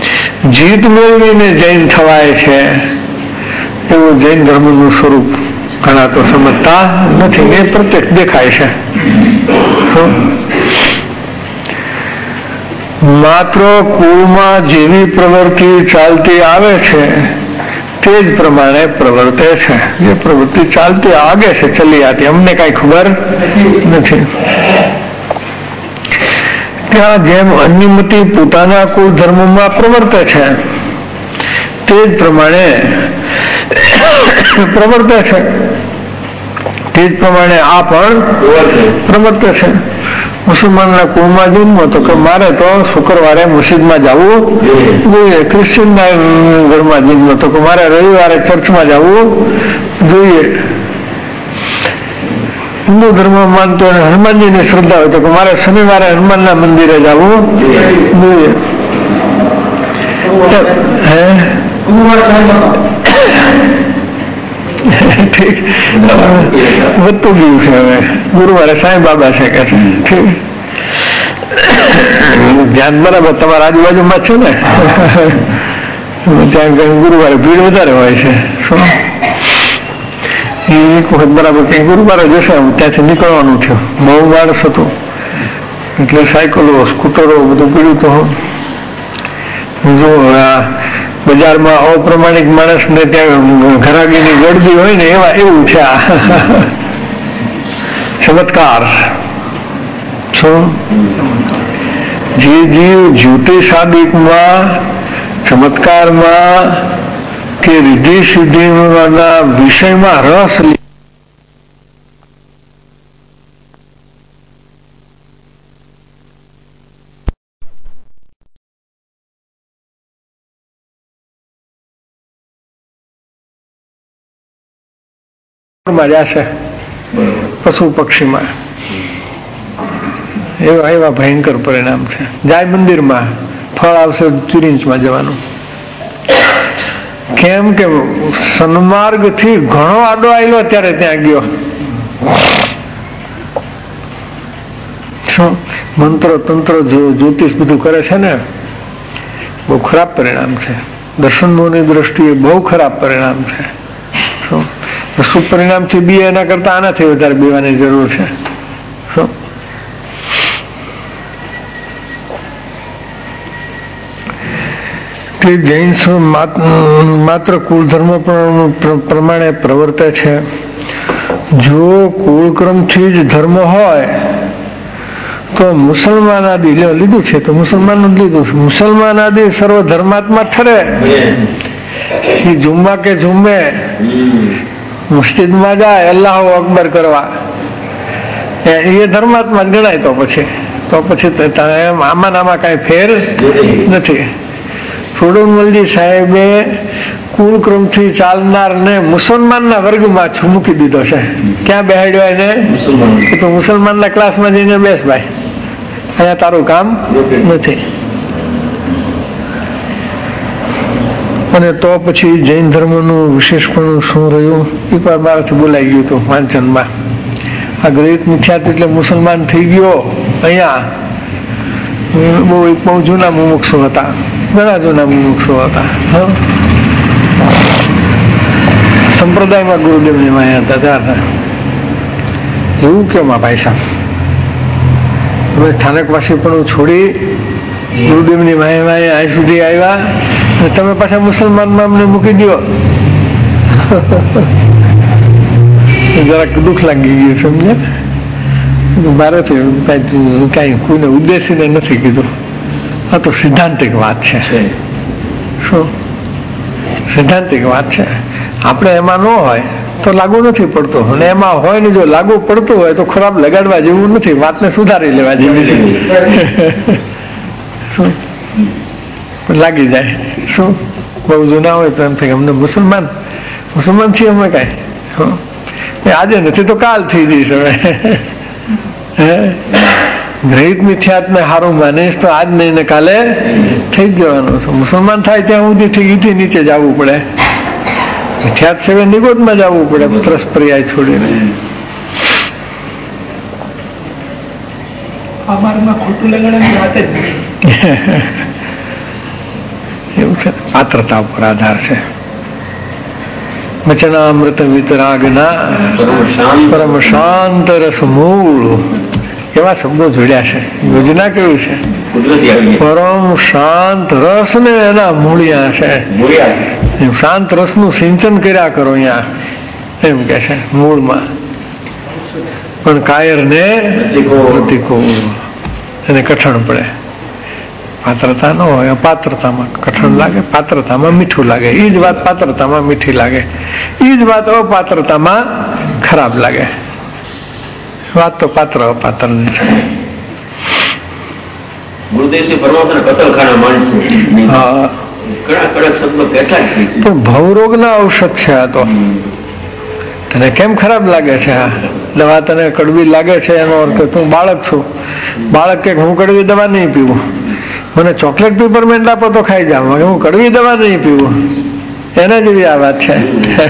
જીત મેળવીને જૈન થવાય છે એવું જૈન ધર્મનું સ્વરૂપ ઘણા તો સમજતા નથી, એ પ્રત્યક્ષ દેખાય છે. માત્ર કુળમાં જેવી પ્રવૃત્તિ ચાલતી આવે છે તે જ પ્રમાણે પ્રવર્તે છે. જે પ્રવૃત્તિ ચાલતી આગે છે ચલી આતી, અમને કઈ ખબર નથી. ત્યાં જેમ અન્યમતી પોતાના કુળ ધર્મમાં પ્રવર્તે છે તે જ પ્રમાણે પ્રવર્તે છે તે જ પ્રમાણે આ પણ પ્રવર્તે છે. મુસલમાનના કુળમાં જન્મ તો કે મારે તો શુક્રવારે મસ્જિદમાં જવું જોઈએ, ક્રિશ્ચિયનના ઘરમાં જન્મ તો કે મારે રવિવારે ચર્ચમાં જવું જોઈએ, હિન્દુ ધર્મ માનતો હનુમાનજીની શ્રદ્ધા હોય તો કે મારે શનિવારે હનુમાનના મંદિરે જવું જોઈએ. હે વધતું ગયું છે. હવે ગુરુવારે સાંઈ બાબા છે કે છે. ધ્યાન બરાબર તમારા આજુબાજુમાં છે ને, ત્યાં ગુરુવારે ભીડ વધારે હોય છે. શું એક વખત બરાબર કઈ ગુરુવારે જશે, ત્યાંથી નીકળવાનું થયું, બહુ માણસ હતું એટલે સાયકલો સ્કૂટરો બધું પીડ્યું. તો જો બજારમાં અપ્રમાણિક માણસને ત્યાં ઘરાગીની ગળદી હોય ને એવા એવું છે આ ચમત્કાર. શું જે જીવ જ્યોતિષાદિકમાં ચમત્કારમાં કે રીધિ સિદ્ધિના વિષયમાં રસ જશે પશુ પક્ષીમાં, એવા એવા ભયંકર પરિણામ છે. જાય મંદિરમાં ફળ આવશે ચુરીંચમાં જવાનું. કેમ કે સન્માર્ગ થી ઘણો આડો આવેલો ત્યારે ત્યાં ગયો. શું મંત્રો તંત્રો જ્યોતિષ બધું કરે છે ને, બહુ ખરાબ પરિણામ છે. દર્શનોની દ્રષ્ટિએ બહુ ખરાબ પરિણામ છે. શું શું પરિણામથી બી એના કરતા આનાથી વધારે બીવાની જરૂર છે. શું તે જૈન માત્ર કુળ ધર્મ પ્રમાણે પ્રવર્તે છે. જો કુળક્રમથી જ ધર્મ હોય તો મુસલમાન આદિ લીધું છે તો મુસલમાન જ લીધું છે. મુસલમાન આદિ સર્વ ધર્માત્મા ઠરે. એ જુમ્મા કે જુમ્મે મસ્જિદમાં જાય અલ્લાહુ અકબર કરવા, એ ધર્માત્મા ગણાય. તો પછી તો પછી આમાં આમાં કઈ ફેર નથી. ફોડુમલજી સાહેબે કુળક્રમથી ચાલનાર ને મુસલમાનના વર્ગમાં મૂકી દીધો છે. ક્યાં બેહાડ્યો એને? કે તું મુસલમાનના ક્લાસમાં જઈને બેસ ભાઈ, અહીંયા તારું કામ નથી. અને તો પછી જૈન ધર્મનું વિશેષપણું શું રહ્યું એ પણ મારાથી બોલાઈ ગયું હતું વાંચનમાં. આ ગ્રહિત મિથ્યાત એટલે મુસલમાન થઈ ગયો. અહીંયા બહુ બહુ જૂના મુમુક્ષુ હતા, ઘણા જૂના મુમુક્ષુ હતા. સંપ્રદાયમાં ગુરુદેવની માયા હતા ત્યારે. એવું કેમ આ ભાઈ સાહેબ, તમે સ્થાનકવાસી પણ છોડી ગુરુદેવની માયા અહીં સુધી આવ્યા, તમે પાછા મુસલમાનમાં અમને મૂકી દો. જરાક દુઃખ લાગી ગયું, સમજે? મારેથી કઈ કોઈને ઉદ્દેશીને નથી કીધું. આ તો સિદ્ધાંતિક વાત છે. શું સિદ્ધાંતિક વાત છે? આપણે એમાં ન હોય તો લાગુ નથી પડતો, અને એમાં હોય ને જો લાગુ પડતું હોય તો ખરાબ લગાડવા જેવું નથી, વાતને સુધારી લેવા જેવી છે. શું લાગી જાય? શું બહુ જૂના હોય તો એમ થાય અમને મુસલમાન મુસલમાન છીએ અમે કઈ, આજે નથી તો કાલ થઈ જઈશ. હવે ગ્રહિત મિથ્યાત્ને હારું માનીશ તો આજ નહીં ને કાલે થઈ જ જવાનું છે. મુસલમાન થાય ત્યાં સુધી ઠીકથી નીચે જવું પડે, મિથ્યાત સેવે નિગોદમાં જવું પડે, ત્રસ પર્યાય છોડીને. એવું છે, પાત્રતા ઉપર આધાર છે. વચનામૃત વિતરાગના પરમ શાંત રસ મૂળ એવા શબ્દો જોડ્યા છે. યોજના કેવું છે? પરમ શાંત રસ ને એના મૂળિયા છે. શાંત રસ નું સિંચન કર્યા કરો અહીંયા એમ કે છે મૂળમાં. પણ કાયર ને પ્રતિકો એને કઠણ પડે. પાત્રતા ન હોય, અપાત્રતામાં કઠણ લાગે, પાત્રતામાં મીઠું લાગે. એ જ વાત પાત્રતામાં મીઠી લાગે, એ જ વાત અપાત્રતામાં ખરાબ લાગે. વાત તો પાત્ર અપાત્ર ની છે. પણ ભવરોગ ના ઔષધ છે આ તો. તને કેમ ખરાબ લાગે છે? આ દવા તને કડવી લાગે છે એનો અર્થ તું બાળક છું. બાળક કે હું કડવી દવા નહીં પીવું, મને ચોકલેટ પેપરમેન્ટ આપો તો ખાઈ જાઉં, હું કડવી દવા નહીં પીવું. એના જેવી આ વાત છે.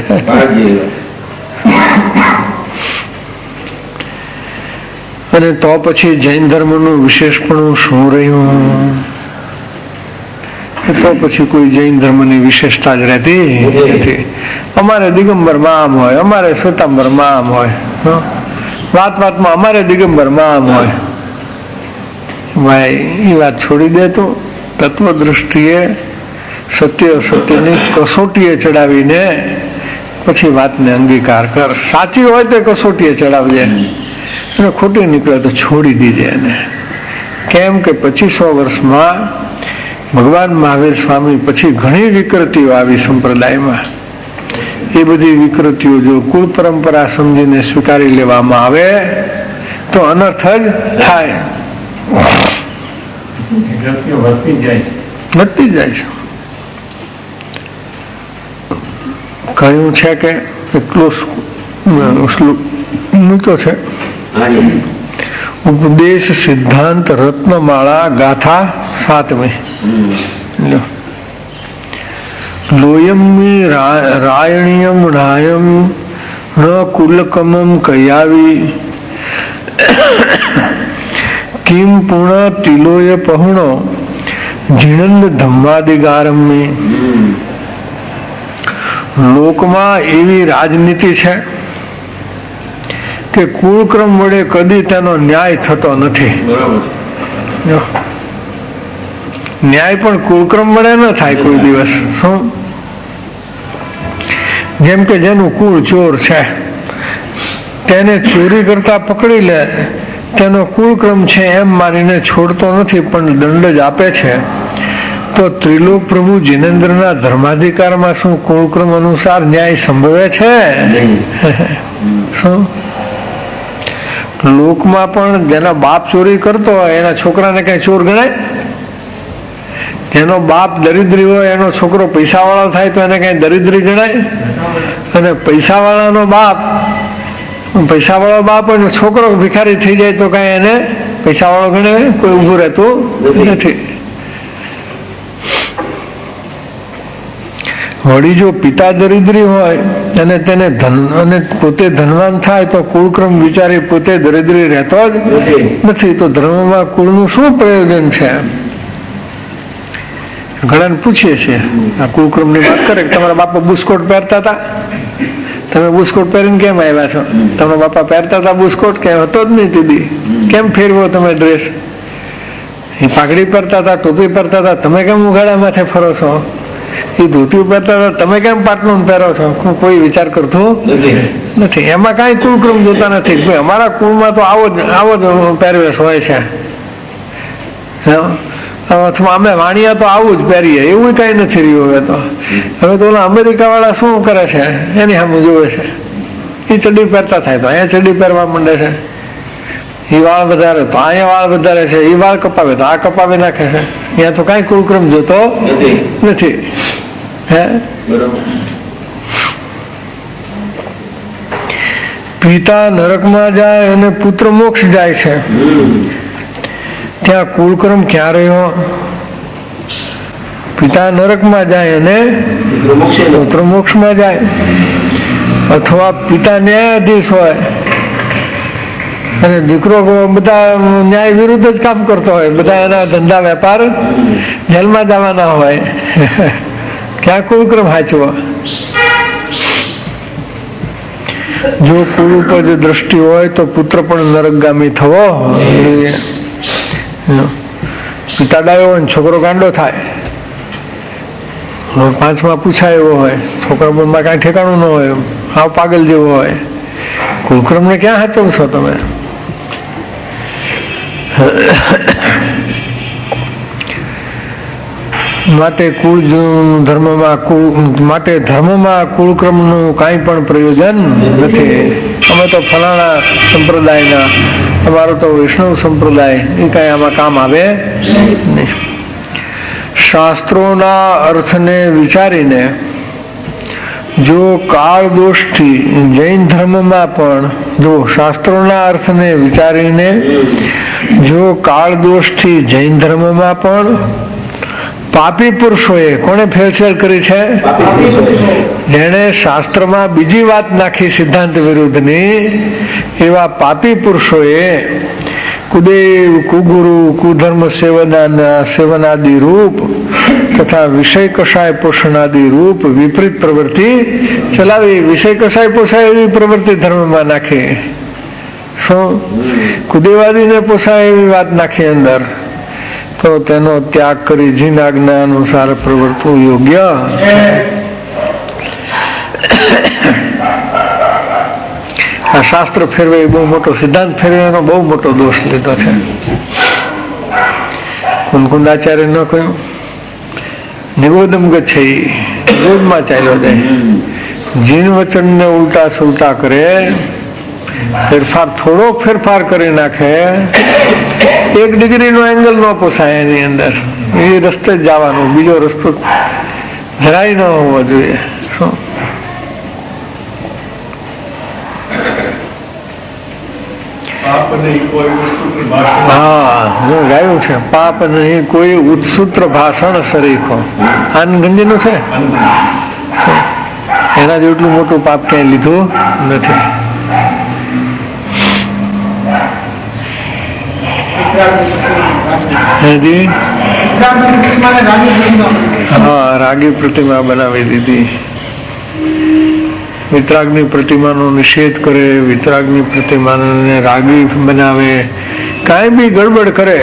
અને તો પછી જૈન ધર્મનું વિશેષપણું શું રહ્યું? તો પછી કોઈ જૈન ધર્મની વિશેષતા જ રહેતી નથી. અમારે દિગંબરમાં આમ હોય, અમારે શ્વેતાંબરમાં આમ હોય, વાત વાતમાં અમારે દિગંબરમાં આમ હોય. ભાઈ એ વાત છોડી દે તો તત્વ દ્રષ્ટિએ સત્ય સત્યની કસોટીએ ચડાવીને પછી વાતને અંગીકાર કર. સાચી હોય તો કસોટીએ ચડાવજે, અને ખોટી નીકળે તો છોડી દીજે એને. કેમ કે પચીસો વર્ષમાં ભગવાન મહાવીર સ્વામી પછી ઘણી વિકૃતિઓ આવી સંપ્રદાયમાં. એ બધી વિકૃતિઓ જો કુળ પરંપરા સમજીને સ્વીકારી લેવામાં આવે તો અનર્થ જ થાય. વધતી જાય છે. કહ્યું છે કે એટલો મૂક્યો છે ઉપદેશ સિદ્ધાંત રત્નમાળા ગાથા સાતમી. લોયમ રાયણીયમ રાયમ ન કુલકમમ કયાવી કિમ પૂર્ણ તિલોય પહુણો જીણંદ ધમ્માદિગારમી. લોકમાં એવી રાજનીતિ છે કે કુળક્રમ વડે કદી તેનો ન્યાય થતો નથી. ન્યાય પણ કુળક્રમ વડે ન થાય કોઈ દિવસ. શું? જેમ કે જેનું કુળ ચોર છે તેને ચોરી કરતા પકડી લે, તેનો કુળક્રમ છે એમ માનીને છોડતો નથી પણ દંડ જ આપે છે. તો ત્રિલોક પ્રભુ જીનેન્દ્રના ધર્માધિકારમાં શું કુળક્રમ અનુસાર ન્યાય સંભવે છે? શું? લોકમાં પણ જેના બાપ ચોરી કરતો હોય એના છોકરાને કઈ ચોર ગણાય? જેનો બાપ દરિદ્રી હોય એનો છોકરો પૈસા વાળો થાય તો એને કઈ દરિદ્રી ગણાય? અને પૈસા વાળાનો બાપ પૈસા વાળો બાપ અને છોકરો ભિખારી થઈ જાય તો કઈ એને પૈસા વાળો ગણે? કોઈ ઉભું રહેતું નથી. વળી જો પિતા દરિદ્રી હોય અને તેને ધન અને પોતે ધનવાન થાય તો કુળક્રમ વિચારી પોતે દરિદ્રી રહેતો જ નથી. તો ધર્મમાં કુળનું શું પ્રયોજન છે? ઘણાને પૂછીએ છીએ આ કુળક્રમ ની વાત કરે. તમારા બાપા બુસ્કોટ પહેરતા હતા, તમે બુસ્કોટ પહેરીને કેમ આવ્યા છો? તમારા બાપા પહેરતા હતા બુસ્કોટ? કે હતો જ નહીં દીદી, કેમ ફેરવો તમે ડ્રેસ? એ પાઘડી પહેરતા હતા, ટોપી પહેરતા હતા, તમે કેમ ઉઘાડા માથે ફરો છો? એ ધોતી પહેરતા હતા, તમે કેમ પાટલું પહેરો છો? કોઈ વિચાર કરતું નથી. એમાં કઈ કુળક્રમ જોતા નથી. અમારા કુળમાં તો આવો જ આવો જ પહેરવેશ હોય છે, અથવા અમે વાણિયા તો આવું જ પહેરીએ, એવું કઈ નથી રહ્યું હવે તો. હવે તો ઓલા અમેરિકા વાળા શું કરે છે એની સામે જોવે છે. એ ચડ્ડી પહેરતા થાય તો અહીંયા ચડ્ડી પહેરવા માંડે છે. એ વાળ વધારે તો અહીંયા વાળ વધારે છે. એ વાળ કપાવે તો આ કપાવી નાખે છે. અહીંયા તો કઈ કુળક્રમ જોતો નથી. હે પિતા નરકમાં જાય અને પુત્ર મોક્ષ જાય છે, ત્યાં કુળક્રમ ક્યાં રહ્યો? પિતા નરકમાં જાય અને પુત્ર મોક્ષમાં જાય. અથવા પિતા ન્યાયાધીશ હોય અને દીકરો બધા ન્યાય વિરુદ્ધ જ કામ કરતો હોય, બધા એના ધંધા વેપાર જેલમાં જવાના હોય. ક્યાં કુળક્રમ હાચવો? જો કુળ ઉપર જો દ્રષ્ટિ હોય તો પુત્ર પણ નરકગામી થવો જોઈએ. પિતા ડાયો હોય ને છોકરો ગાંડો થાય, પાંચમાં પૂછાય એવો હોય, છોકરામાં કાંઈ ઠેકાણું ન હોય, હાવ પાગલ જેવો હોય. કુલક્રમને ક્યાં સાચવશો તમે? માટે કુળ ધર્મમાં કુળ માટે ધર્મમાં કુળક્રમનું કાંઈ પણ પ્રયોજન નથી. અમે તો ફલાણા સંપ્રદાયના, અમારો તો વૈષ્ણવ સંપ્રદાય, એ કાંઈ આમાં કામ આવે નહીં. શાસ્ત્રોના અર્થને વિચારીને જો કાળ દોષથી જૈન ધર્મમાં પણ જો શાસ્ત્રોના અર્થને વિચારીને જો કાળ દોષથી જૈન ધર્મમાં પણ પાપી પુરુષોએ કોને ફેરફેર કરી છે? જેણે શાસ્ત્રમાં બીજી વાત નાખી સિદ્ધાંત વિરુદ્ધની, એવા પાપી પુરુષોએ કુદેવ, કુગુરુ, કુધર્મ સેવના સેવનાદિ રૂપ તથા વિષય કષાય પોષણાદિ રૂપ વિપરીત પ્રવૃત્તિ ચલાવી. વિષય કષાય પોષાય એવી પ્રવૃત્તિ ધર્મમાં નાખી. શું કુદેવાદીને પોષાય એવી વાત નાખી અંદર, તો તેનો ત્યાગ કરી જીન આજ્ઞા અનુસાર પ્રવર્તવું યોગ્ય છે. આ શાસ્ત્ર ફેરવે એ બહુ મોટો, સિદ્ધાંત ફેરવેનો બહુ મોટો દોષ લીધો છે. કુંદકુંદાચાર્ય ન કહ્યું નિગોદમ ગચ્છઈ, નિગોદમાં ચાલ્યો જાય. જીન વચનને ઉલટા સુલટા કરે, ફેરફાર થોડોક ફેરફાર કરી નાખે, એક ડિગ્રીનો એંગલ ન પોસાય એની અંદર, એ રસ્તે જ જવાનું, બીજો રસ્તો જરાય ન હોવો જોઈએ. શું હા ગાયું છે, પાપ નહીં કોઈ ઉત્સૂત્ર ભાષણ સરીખો. આનગંજનું છે, એના જેટલું મોટું પાપ ક્યાંય લીધું નથી. હા, રાગી પ્રતિમા બનાવી દીધી. વિતરાગની પ્રતિમાનો નિષેધ કરે, વિતરાગની પ્રતિમાને રાગી બનાવે, કાંઈ બી ગડબડ કરે.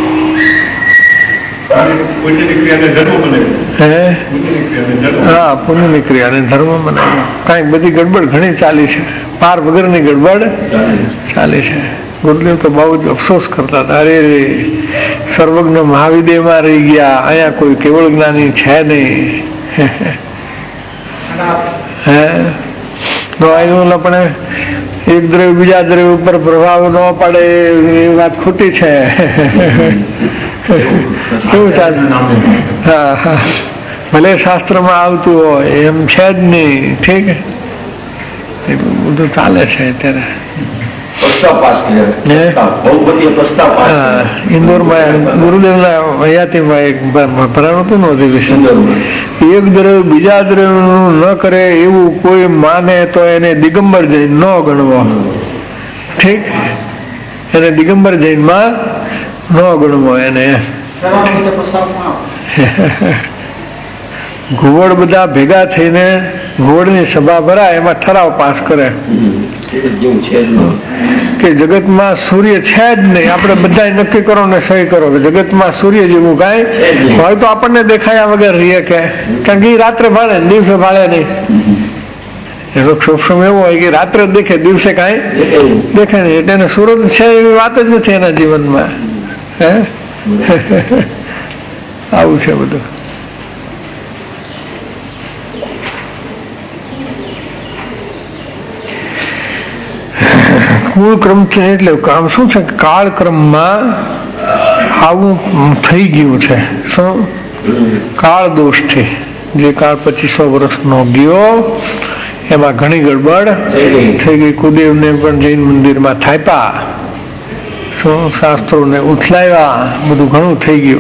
હા, પુણ્યની ક્રિયાને ધર્મ બનાવે. કાંઈક બધી ગડબડ ઘણી ચાલી છે, પાર વગરની ગડબડ ચાલી છે. ગુરુદેવ તો બહુ જ અફસોસ કરતા હતા, અરે રે સર્વજ્ઞ મહાવિદેવમાં રહી ગયા, અહીંયા કોઈ કેવળ જ્ઞાની છે નહીં. હે પણ એક દ્રવ્ય બીજા દ્રવ્ય ઉપર પ્રભાવ ન પડે એ વાત ખોટી છે. કેવું ચાલે? હા હા, ભલે શાસ્ત્રમાં આવતું હોય એમ છે જ નહીં. ઠીક, એટલું બધું ચાલે છે અત્યારે. ઇન્દોરમાં ગુરુદેવના હયાતીમાં એક ભરાણું હતું ને અધિવેશન, એક દ્રવ્ય બીજા દ્રવ્યનું ન કરે એવું કોઈ માને તો એને દિગંબર જૈન ન ગણવો. ઠીક, એને દિગંબર જૈનમાં ન ગણવો. એને ઘુવડ બધા ભેગા થઈને ઘુવડની સભા ભરાય, એમાં ઠરાવ પાસ કરે કે જગતમાં સૂર્ય છે જ નહીં. આપણે બધા નક્કી કરો ને સહી કરો કે જગતમાં સૂર્ય જેવું કાંઈ હોય તો આપણને દેખાયા વગર રહીએ કે, કારણ કે રાત્રે ભાળે દિવસે ભાળે નહીં. એનો ક્ષોભ એવો હોય કે રાત્રે દેખે, દિવસે કાંઈ દેખે નહીં. એટલે એને સુરત છે એવી વાત જ નથી એના જીવનમાં. હે આવું છે બધું. કુળ ક્રમ છે એટલે કામ શું છે? કાળક્રમમાં આવું થઈ ગયું છે. શું? કાળ દોષથી જે કાળ પચીસો વર્ષનો ગયો એમાં ઘણી ગડબડ થઈ ગઈ. કુદેવને પણ જૈન મંદિરમાં થાપ્યા, શું શાસ્ત્રોને ઉથલાવ્યા, બધું ઘણું થઈ ગયું.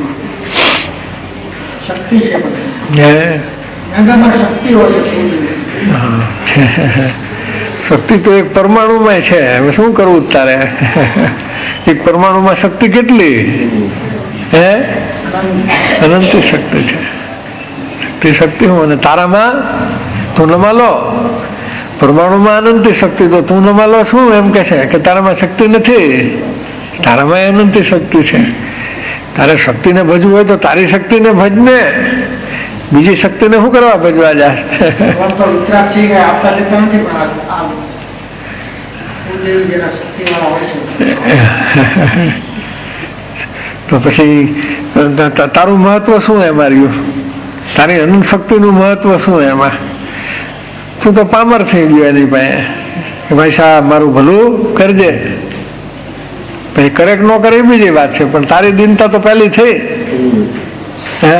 શક્તિ તો એક પરમાણુમાં છે, હવે શું કરવું તારે? એક પરમાણુમાં શક્તિ કેટલી? હે અનંતી શક્તિ છે. શક્તિ શક્તિ હું અને તારામાં તું નમા લો પરમાણુમાં અનંતી શક્તિ, તો તું નમાલો છું એમ કે છે કે તારામાં શક્તિ નથી, તારામાં અનંતી શક્તિ છે. તારે શક્તિને ભજવું હોય તો તારી શક્તિને ભજને, બીજી શક્તિને શું કરવા ભજવા જાય? તો પછી તારું મહત્વ શું એમાં રહ્યું? તારી અનંત શક્તિનું મહત્વ શું એમાં? તું તો પામર થઈ ગયો એની પાસે કે ભાઈ સાહેબ મારું ભલું કરજે. પછી કરે કે ન કરે એ બીજી વાત છે, પણ તારી દિનતા તો પહેલી થઈ. હે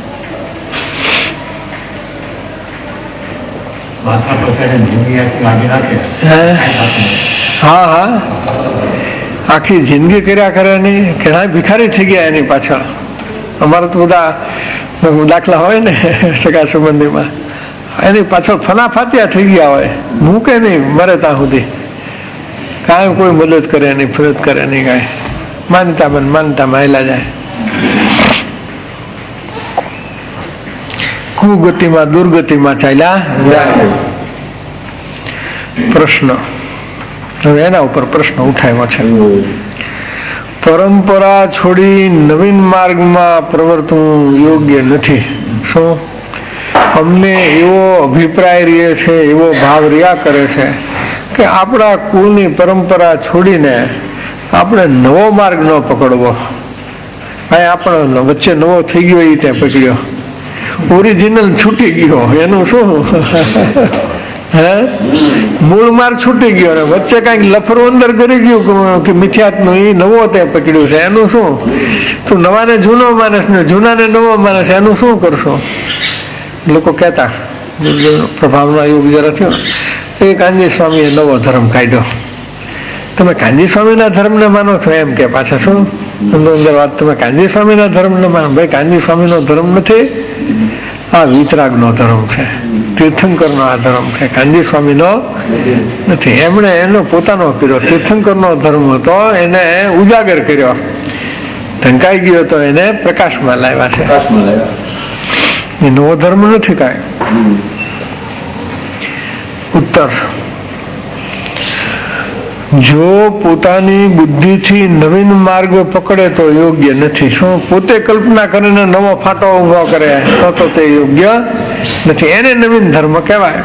હા હા આખી જિંદગી કર્યા કરે નહીં, ઘણા ભિખારી થઈ ગયા એની પાછળ. અમારે તો બધા દાખલા હોય ને સગા સંબંધીમાં, એની પાછળ ફના ફાત્યા થઈ ગયા હોય, મૂકે નહીં મરે ત્યાં સુધી, કાંઈ કોઈ મદદ કરે નહીં, ફરજ કરે નહીં, કાંઈ માનતા બન માનતામાં હેલા જાય. કુગતિમાં દુર્ગતિમાં ચાલ્યા જાય. પ્રશ્ન હવે એના ઉપર પ્રશ્ન ઉઠાવ્યો છે. પરંપરા છોડી નવીન માર્ગમાં પ્રવર્તવું યોગ્ય નથી. શું? અમને એવો અભિપ્રાય રહે છે, એવો ભાવ રહ્યા કરે છે કે આપણા કુળની પરંપરા છોડીને આપણે નવો માર્ગ ન પકડવો. ભાઈ આપણો વચ્ચે નવો થઈ ગયો એ ત્યાં પકડ્યો, ઓરિજિનલ છૂટી ગયો, એનું શું? હે મૂળ માર્ગ છૂટી ગયો ને વચ્ચે કઈક લફરું અંદર કરી ગયું કે મિથ્યાત્વનું, એ નવો તે પકડ્યું છે, એનું શું? તું નવાને જૂનો માનસ ને જૂનાને નવો માનસ, એનું શું કરશો? લોકો કહેતા પ્રભાવનો યુગ જરા થયો, એ કાનજી સ્વામીએ નવો ધર્મ કાઢ્યો. તમે કાનજી સ્વામીના ધર્મને માનો છો એમ કે પાછા શું અંદર અંદર વાત, તમે કાનજી સ્વામીના ધર્મને માનો? ભાઈ કાનજી સ્વામીનો ધર્મ નથી, આ વિતરાગનો ધર્મ છે, તીર્થંકરનો આ ધર્મ છે, કાનજી સ્વામીનો નથી. એમણે એનો પોતાનો કર્યો, તીર્થંકરનો ધર્મ હતો એને ઉજાગર કર્યો, ઢંકાઈ ગયો તો એને પ્રકાશમાં લાવ્યા છે. એ નવો ધર્મ નથી કાંઈ. ઉત્તર: જો પોતાની બુદ્ધિથી નવીન માર્ગ પકડે તો યોગ્ય નથી. શું? પોતે કલ્પના કરીને નવો ફાટો ઉભો કરે તો તો તે યોગ્ય નથી, એને નવીન ધર્મ કહેવાય.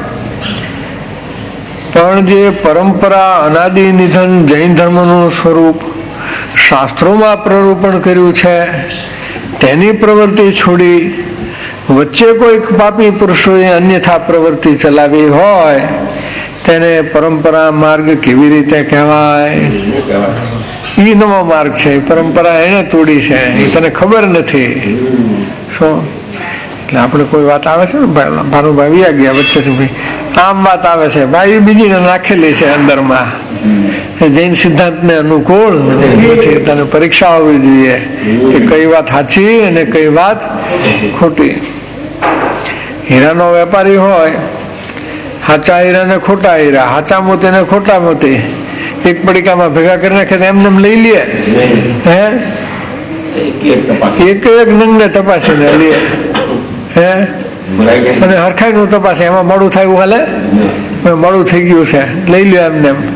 પણ જે પરંપરા અનાદિ નિધન જૈન ધર્મનું સ્વરૂપ શાસ્ત્રોમાં પ્રરૂપણ કર્યું છે, તેની પ્રવૃત્તિ છોડી વચ્ચે કોઈક પાપી પુરુષોએ અન્યથા પ્રવૃત્તિ ચલાવી હોય તેને પરંપરા માર્ગ કેવી રીતે કહેવાય? એ નવો માર્ગ છે, પરંપરા એને તોડી છે, એ તને ખબર નથી. શું? એટલે આપણે કોઈ વાત આવે છે ને ભાનુભાઈ વ્યા ગયા વચ્ચેથી, ભાઈ આમ વાત આવે છે, ભાઈ એ બીજીને નાખેલી છે અંદરમાં, જૈન સિદ્ધાંતને અનુકૂળ નથી. તને પરીક્ષા હોવી જોઈએ કે કઈ વાત સાચી અને કઈ વાત ખોટી. હીરાનો વેપારી હોય, સાચા હીરા ને ખોટા હીરા, સાચા મોતી ને ખોટા મોતી એક પડીકામાં ભેગા કરી નાખે એમને લઈ લે, હે એક એક નંગ ને તપાસીને લે, હે અને હરખાઈ નું તપાસે, એમાં મોડું થાય હાલે, મોડું થઈ ગયું છે લઈ લ્યો એમને એમ.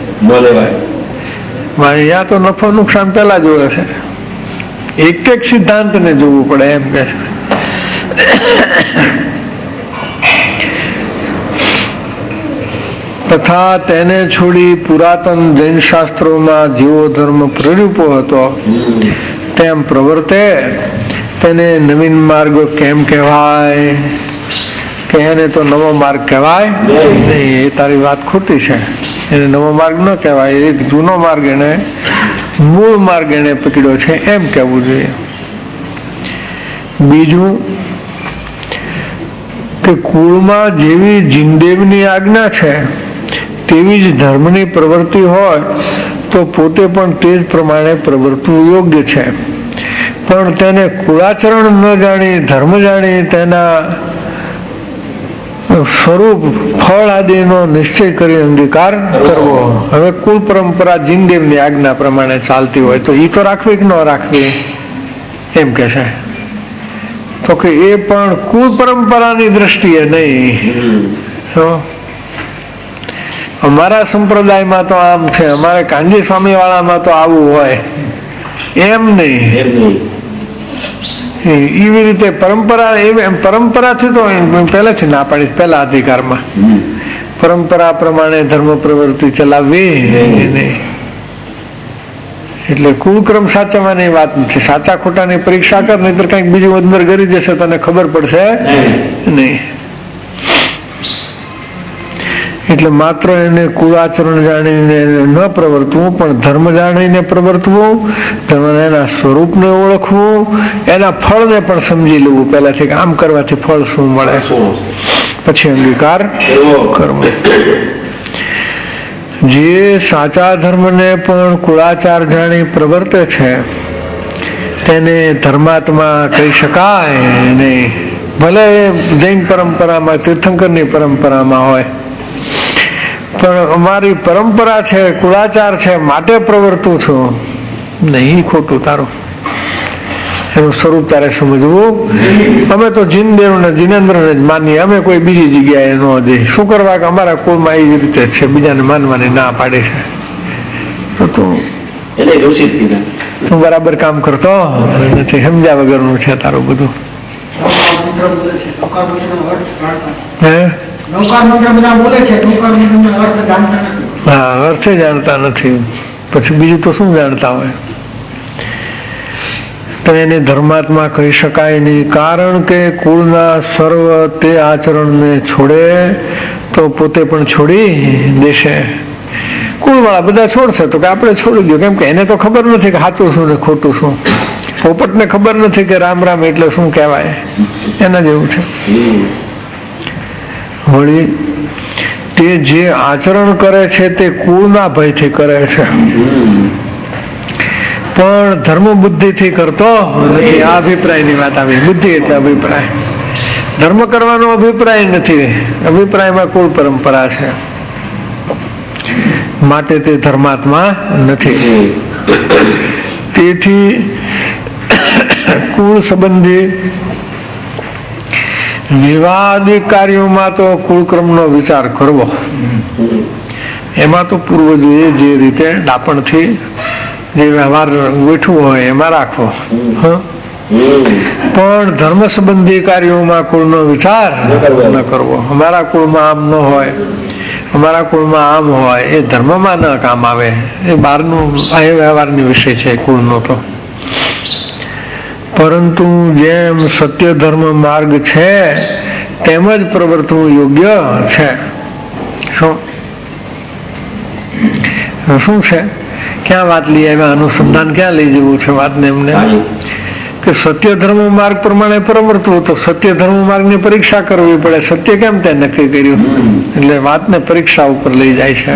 અહીંયા તો નફો નુકસાન પેલા જોવે છે, એક એક સિદ્ધાંત ને જોવું પડે એમ કે છે. તથા તેને છોડી પુરાતન જૈન શાસ્ત્રોમાં જેવો ધર્મ પ્રરૂપો હતો તેમ પ્રવર્તે તેને નવીન માર્ગ કેમ કહેવાય? કે એને તો નવો માર્ગ કહેવાય નહીં. એ તારી વાત ખોટી છે, એને નવો માર્ગ ન કહેવાય, એક જૂનો માર્ગ એને મૂળ માર્ગ એને પકડ્યો છે એમ કહેવું જોઈએ. બીજું કે કુળમાં જેવી જીનદેવની આજ્ઞા છે તેવી જ ધર્મની પ્રવૃત્તિ હોય તો પોતે પણ તે જ પ્રમાણે પ્રવર્તવું યોગ્ય છે. પણ તેને કુળાચરણ ન જાણી ધર્મ જાણી તેના સ્વરૂપ ફળ આદિનો નિશ્ચય કરી અંગીકાર કરવો. હવે કુળ પરંપરા જીનદેવની આજ્ઞા પ્રમાણે ચાલતી હોય તો એ તો રાખવી કે ન રાખવી એમ કે છે. તો કે એ પણ કુળ પરંપરાની દ્રષ્ટિએ નહીં, અમારા સંપ્રદાયમાં તો આમ છે, અમારે કાનજી સ્વામી વાળામાં તો આવું હોય, એમ નહીં. એવી રીતે પરંપરા પરંપરાથી તો પહેલેથી ના પાડી, પહેલા અધિકારમાં પરંપરા પ્રમાણે ધર્મ પ્રવૃત્તિ ચલાવવી નહીં. એટલે કુળક્રમ સાચવવાની વાત નથી. સાચા ખોટાની પરીક્ષા કર, નહીતર કઈક બીજું અંદર કરી જશે, તને ખબર પડશે નહીં. એટલે માત્ર એને કુળાચરણ જાણીને ન પ્રવર્તવું, પણ ધર્મ જાણીને પ્રવર્તવું, ધર્મ એના સ્વરૂપને ઓળખવું, એના ફળને પણ સમજી લેવું પહેલાથી કે આમ કરવાથી ફળ શું મળે, પછી અંગીકાર કરવો. જે સાચા ધર્મને પણ કુળાચાર જાણી પ્રવર્તે છે તેને ધર્માત્મા કહી શકાય નહીં. ભલે જૈન પરંપરામાં, તીર્થંકરની પરંપરામાં હોય, પણ અમારી પરંપરા છે, કુળાચાર છે, માટે પ્રવર્તું છું નહીં, ખોટું તારું. એનું સ્વરૂપ તારે સમજવું. અમે તો જીનદેવ ને જીનેન્દ્રને જ માનીએ, અમે કોઈ બીજી જગ્યાએ ન દે. શું કરવા કે અમારા કુળમાં એવી રીતે છે, બીજાને માનવાની ના પાડે છે. તો તું તું બરાબર કામ કરતો નથી, સમજ્યા વગરનું છે તારું બધું. હે હા, અર્થે જાણતા નથી, પછી બીજું તો શું જાણતા હોય. તો એને ધર્માત્મા કહી શકાય નહીં, કારણ કે કુળના સર્વ તે આચરણને છોડે તો પોતે પણ છોડી દેશે. કુળવાળા બધા છોડશે તો કે આપણે છોડી દો, કેમ કે એને તો ખબર નથી કે સાચું શું ને ખોટું શું. પોપટને ખબર નથી કે રામ રામ એટલે શું કહેવાય, એના જેવું છે. વળી તે જે આચરણ કરે છે તે કુળના ભયથી કરે છે, પણ ધર્મ બુદ્ધિથી કરતો નથી. આ અભિપ્રાયની વાત આવી. બુદ્ધિ એટલે અભિપ્રાય, ધર્મ કરવાનો અભિપ્રાય નથી. અભિપ્રાયમાં કુળ પરંપરા છે, માટે તે ધર્માત્મા નથી. તેથી કુળ સંબંધી વિવાદી કાર્યોમાં તો કુળક્રમનો વિચાર કરવો. એમાં તો પૂર્વજોએ જે રીતે ડાપણથી જે વ્યવહાર ગોઠવું હોય એમાં રાખવો. પણ ધર્મ સંબંધી કાર્યોમાં કુળનો વિચાર ન કરવો. અમારા કુળમાં આમ ન હોય, અમારા કુળમાં આમ હોય, એ ધર્મમાં ન કામ આવે. એ બહારનું બાહ્ય વ્યવહારની વિષય છે કુળનો તો. પરંતુ જેમ સત્ય ધર્મ માર્ગ છે તેમ જ પ્રવર્તવું યોગ્ય છે. શું શું છે? ક્યાં વાત લઈ આવ્યા? અનુસંધાન ક્યાં લઈ જવું છે વાતને? એમને કે સત્ય ધર્મ માર્ગ પ્રમાણે પ્રવર્તવું, તો સત્ય ધર્મ માર્ગની પરીક્ષા કરવી પડે. સત્ય કેમ તે નક્કી કર્યું? એટલે વાતને પરીક્ષા ઉપર લઈ જાય છે.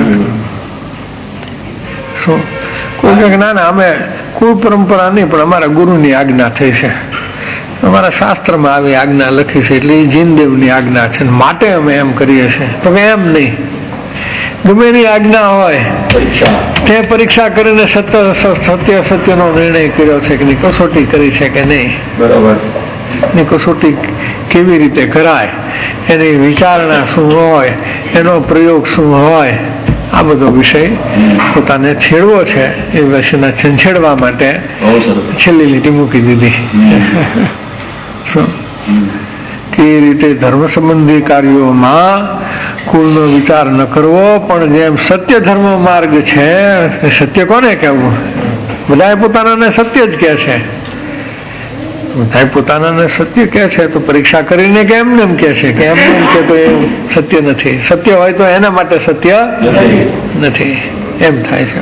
શું કોઈ ના ના અમે કુળ પરંપરા નહીં, પણ અમારા ગુરુની આજ્ઞા થઈ છે, અમારા શાસ્ત્રમાં આવી આજ્ઞા લખી છે, એટલે એ જીનદેવની આજ્ઞા છે, માટે અમે એમ કરીએ છીએ. તો કે એમ નહીં, ગમે એની આજ્ઞા હોય તે પરીક્ષા કરીને સત્ય સત્ય સત્યનો નિર્ણય કર્યો છે કે નહીં, કસોટી કરી છે કે નહીં. બરોબર. એની કસોટી કેવી રીતે કરાય, એની વિચારણા શું હોય, એનો પ્રયોગ શું હોય, આ બધો વિષય પોતાને છેડવો છે. એ વિષયના છેડવા માટે છેલ્લી લીટી મૂકી દીધી. શું કે એ રીતે ધર્મ સંબંધી કાર્યોમાં કુળનો વિચાર ન કરવો, પણ જેમ સત્ય ધર્મ માર્ગ છે, સત્ય કોને કહેવું? બધા પોતાનાને સત્ય જ કહે છે, બધા પોતાનાને સત્ય કહે છે, તો પરીક્ષા કરીને કે એમને એમ કહે છે કે એમ એમ કે તો એ સત્ય નથી. સત્ય હોય તો એના માટે સત્ય નથી, એમ થાય છે.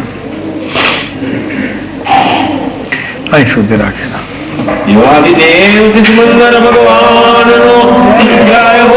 અહીં સુધી રાખેલા. ભગવાન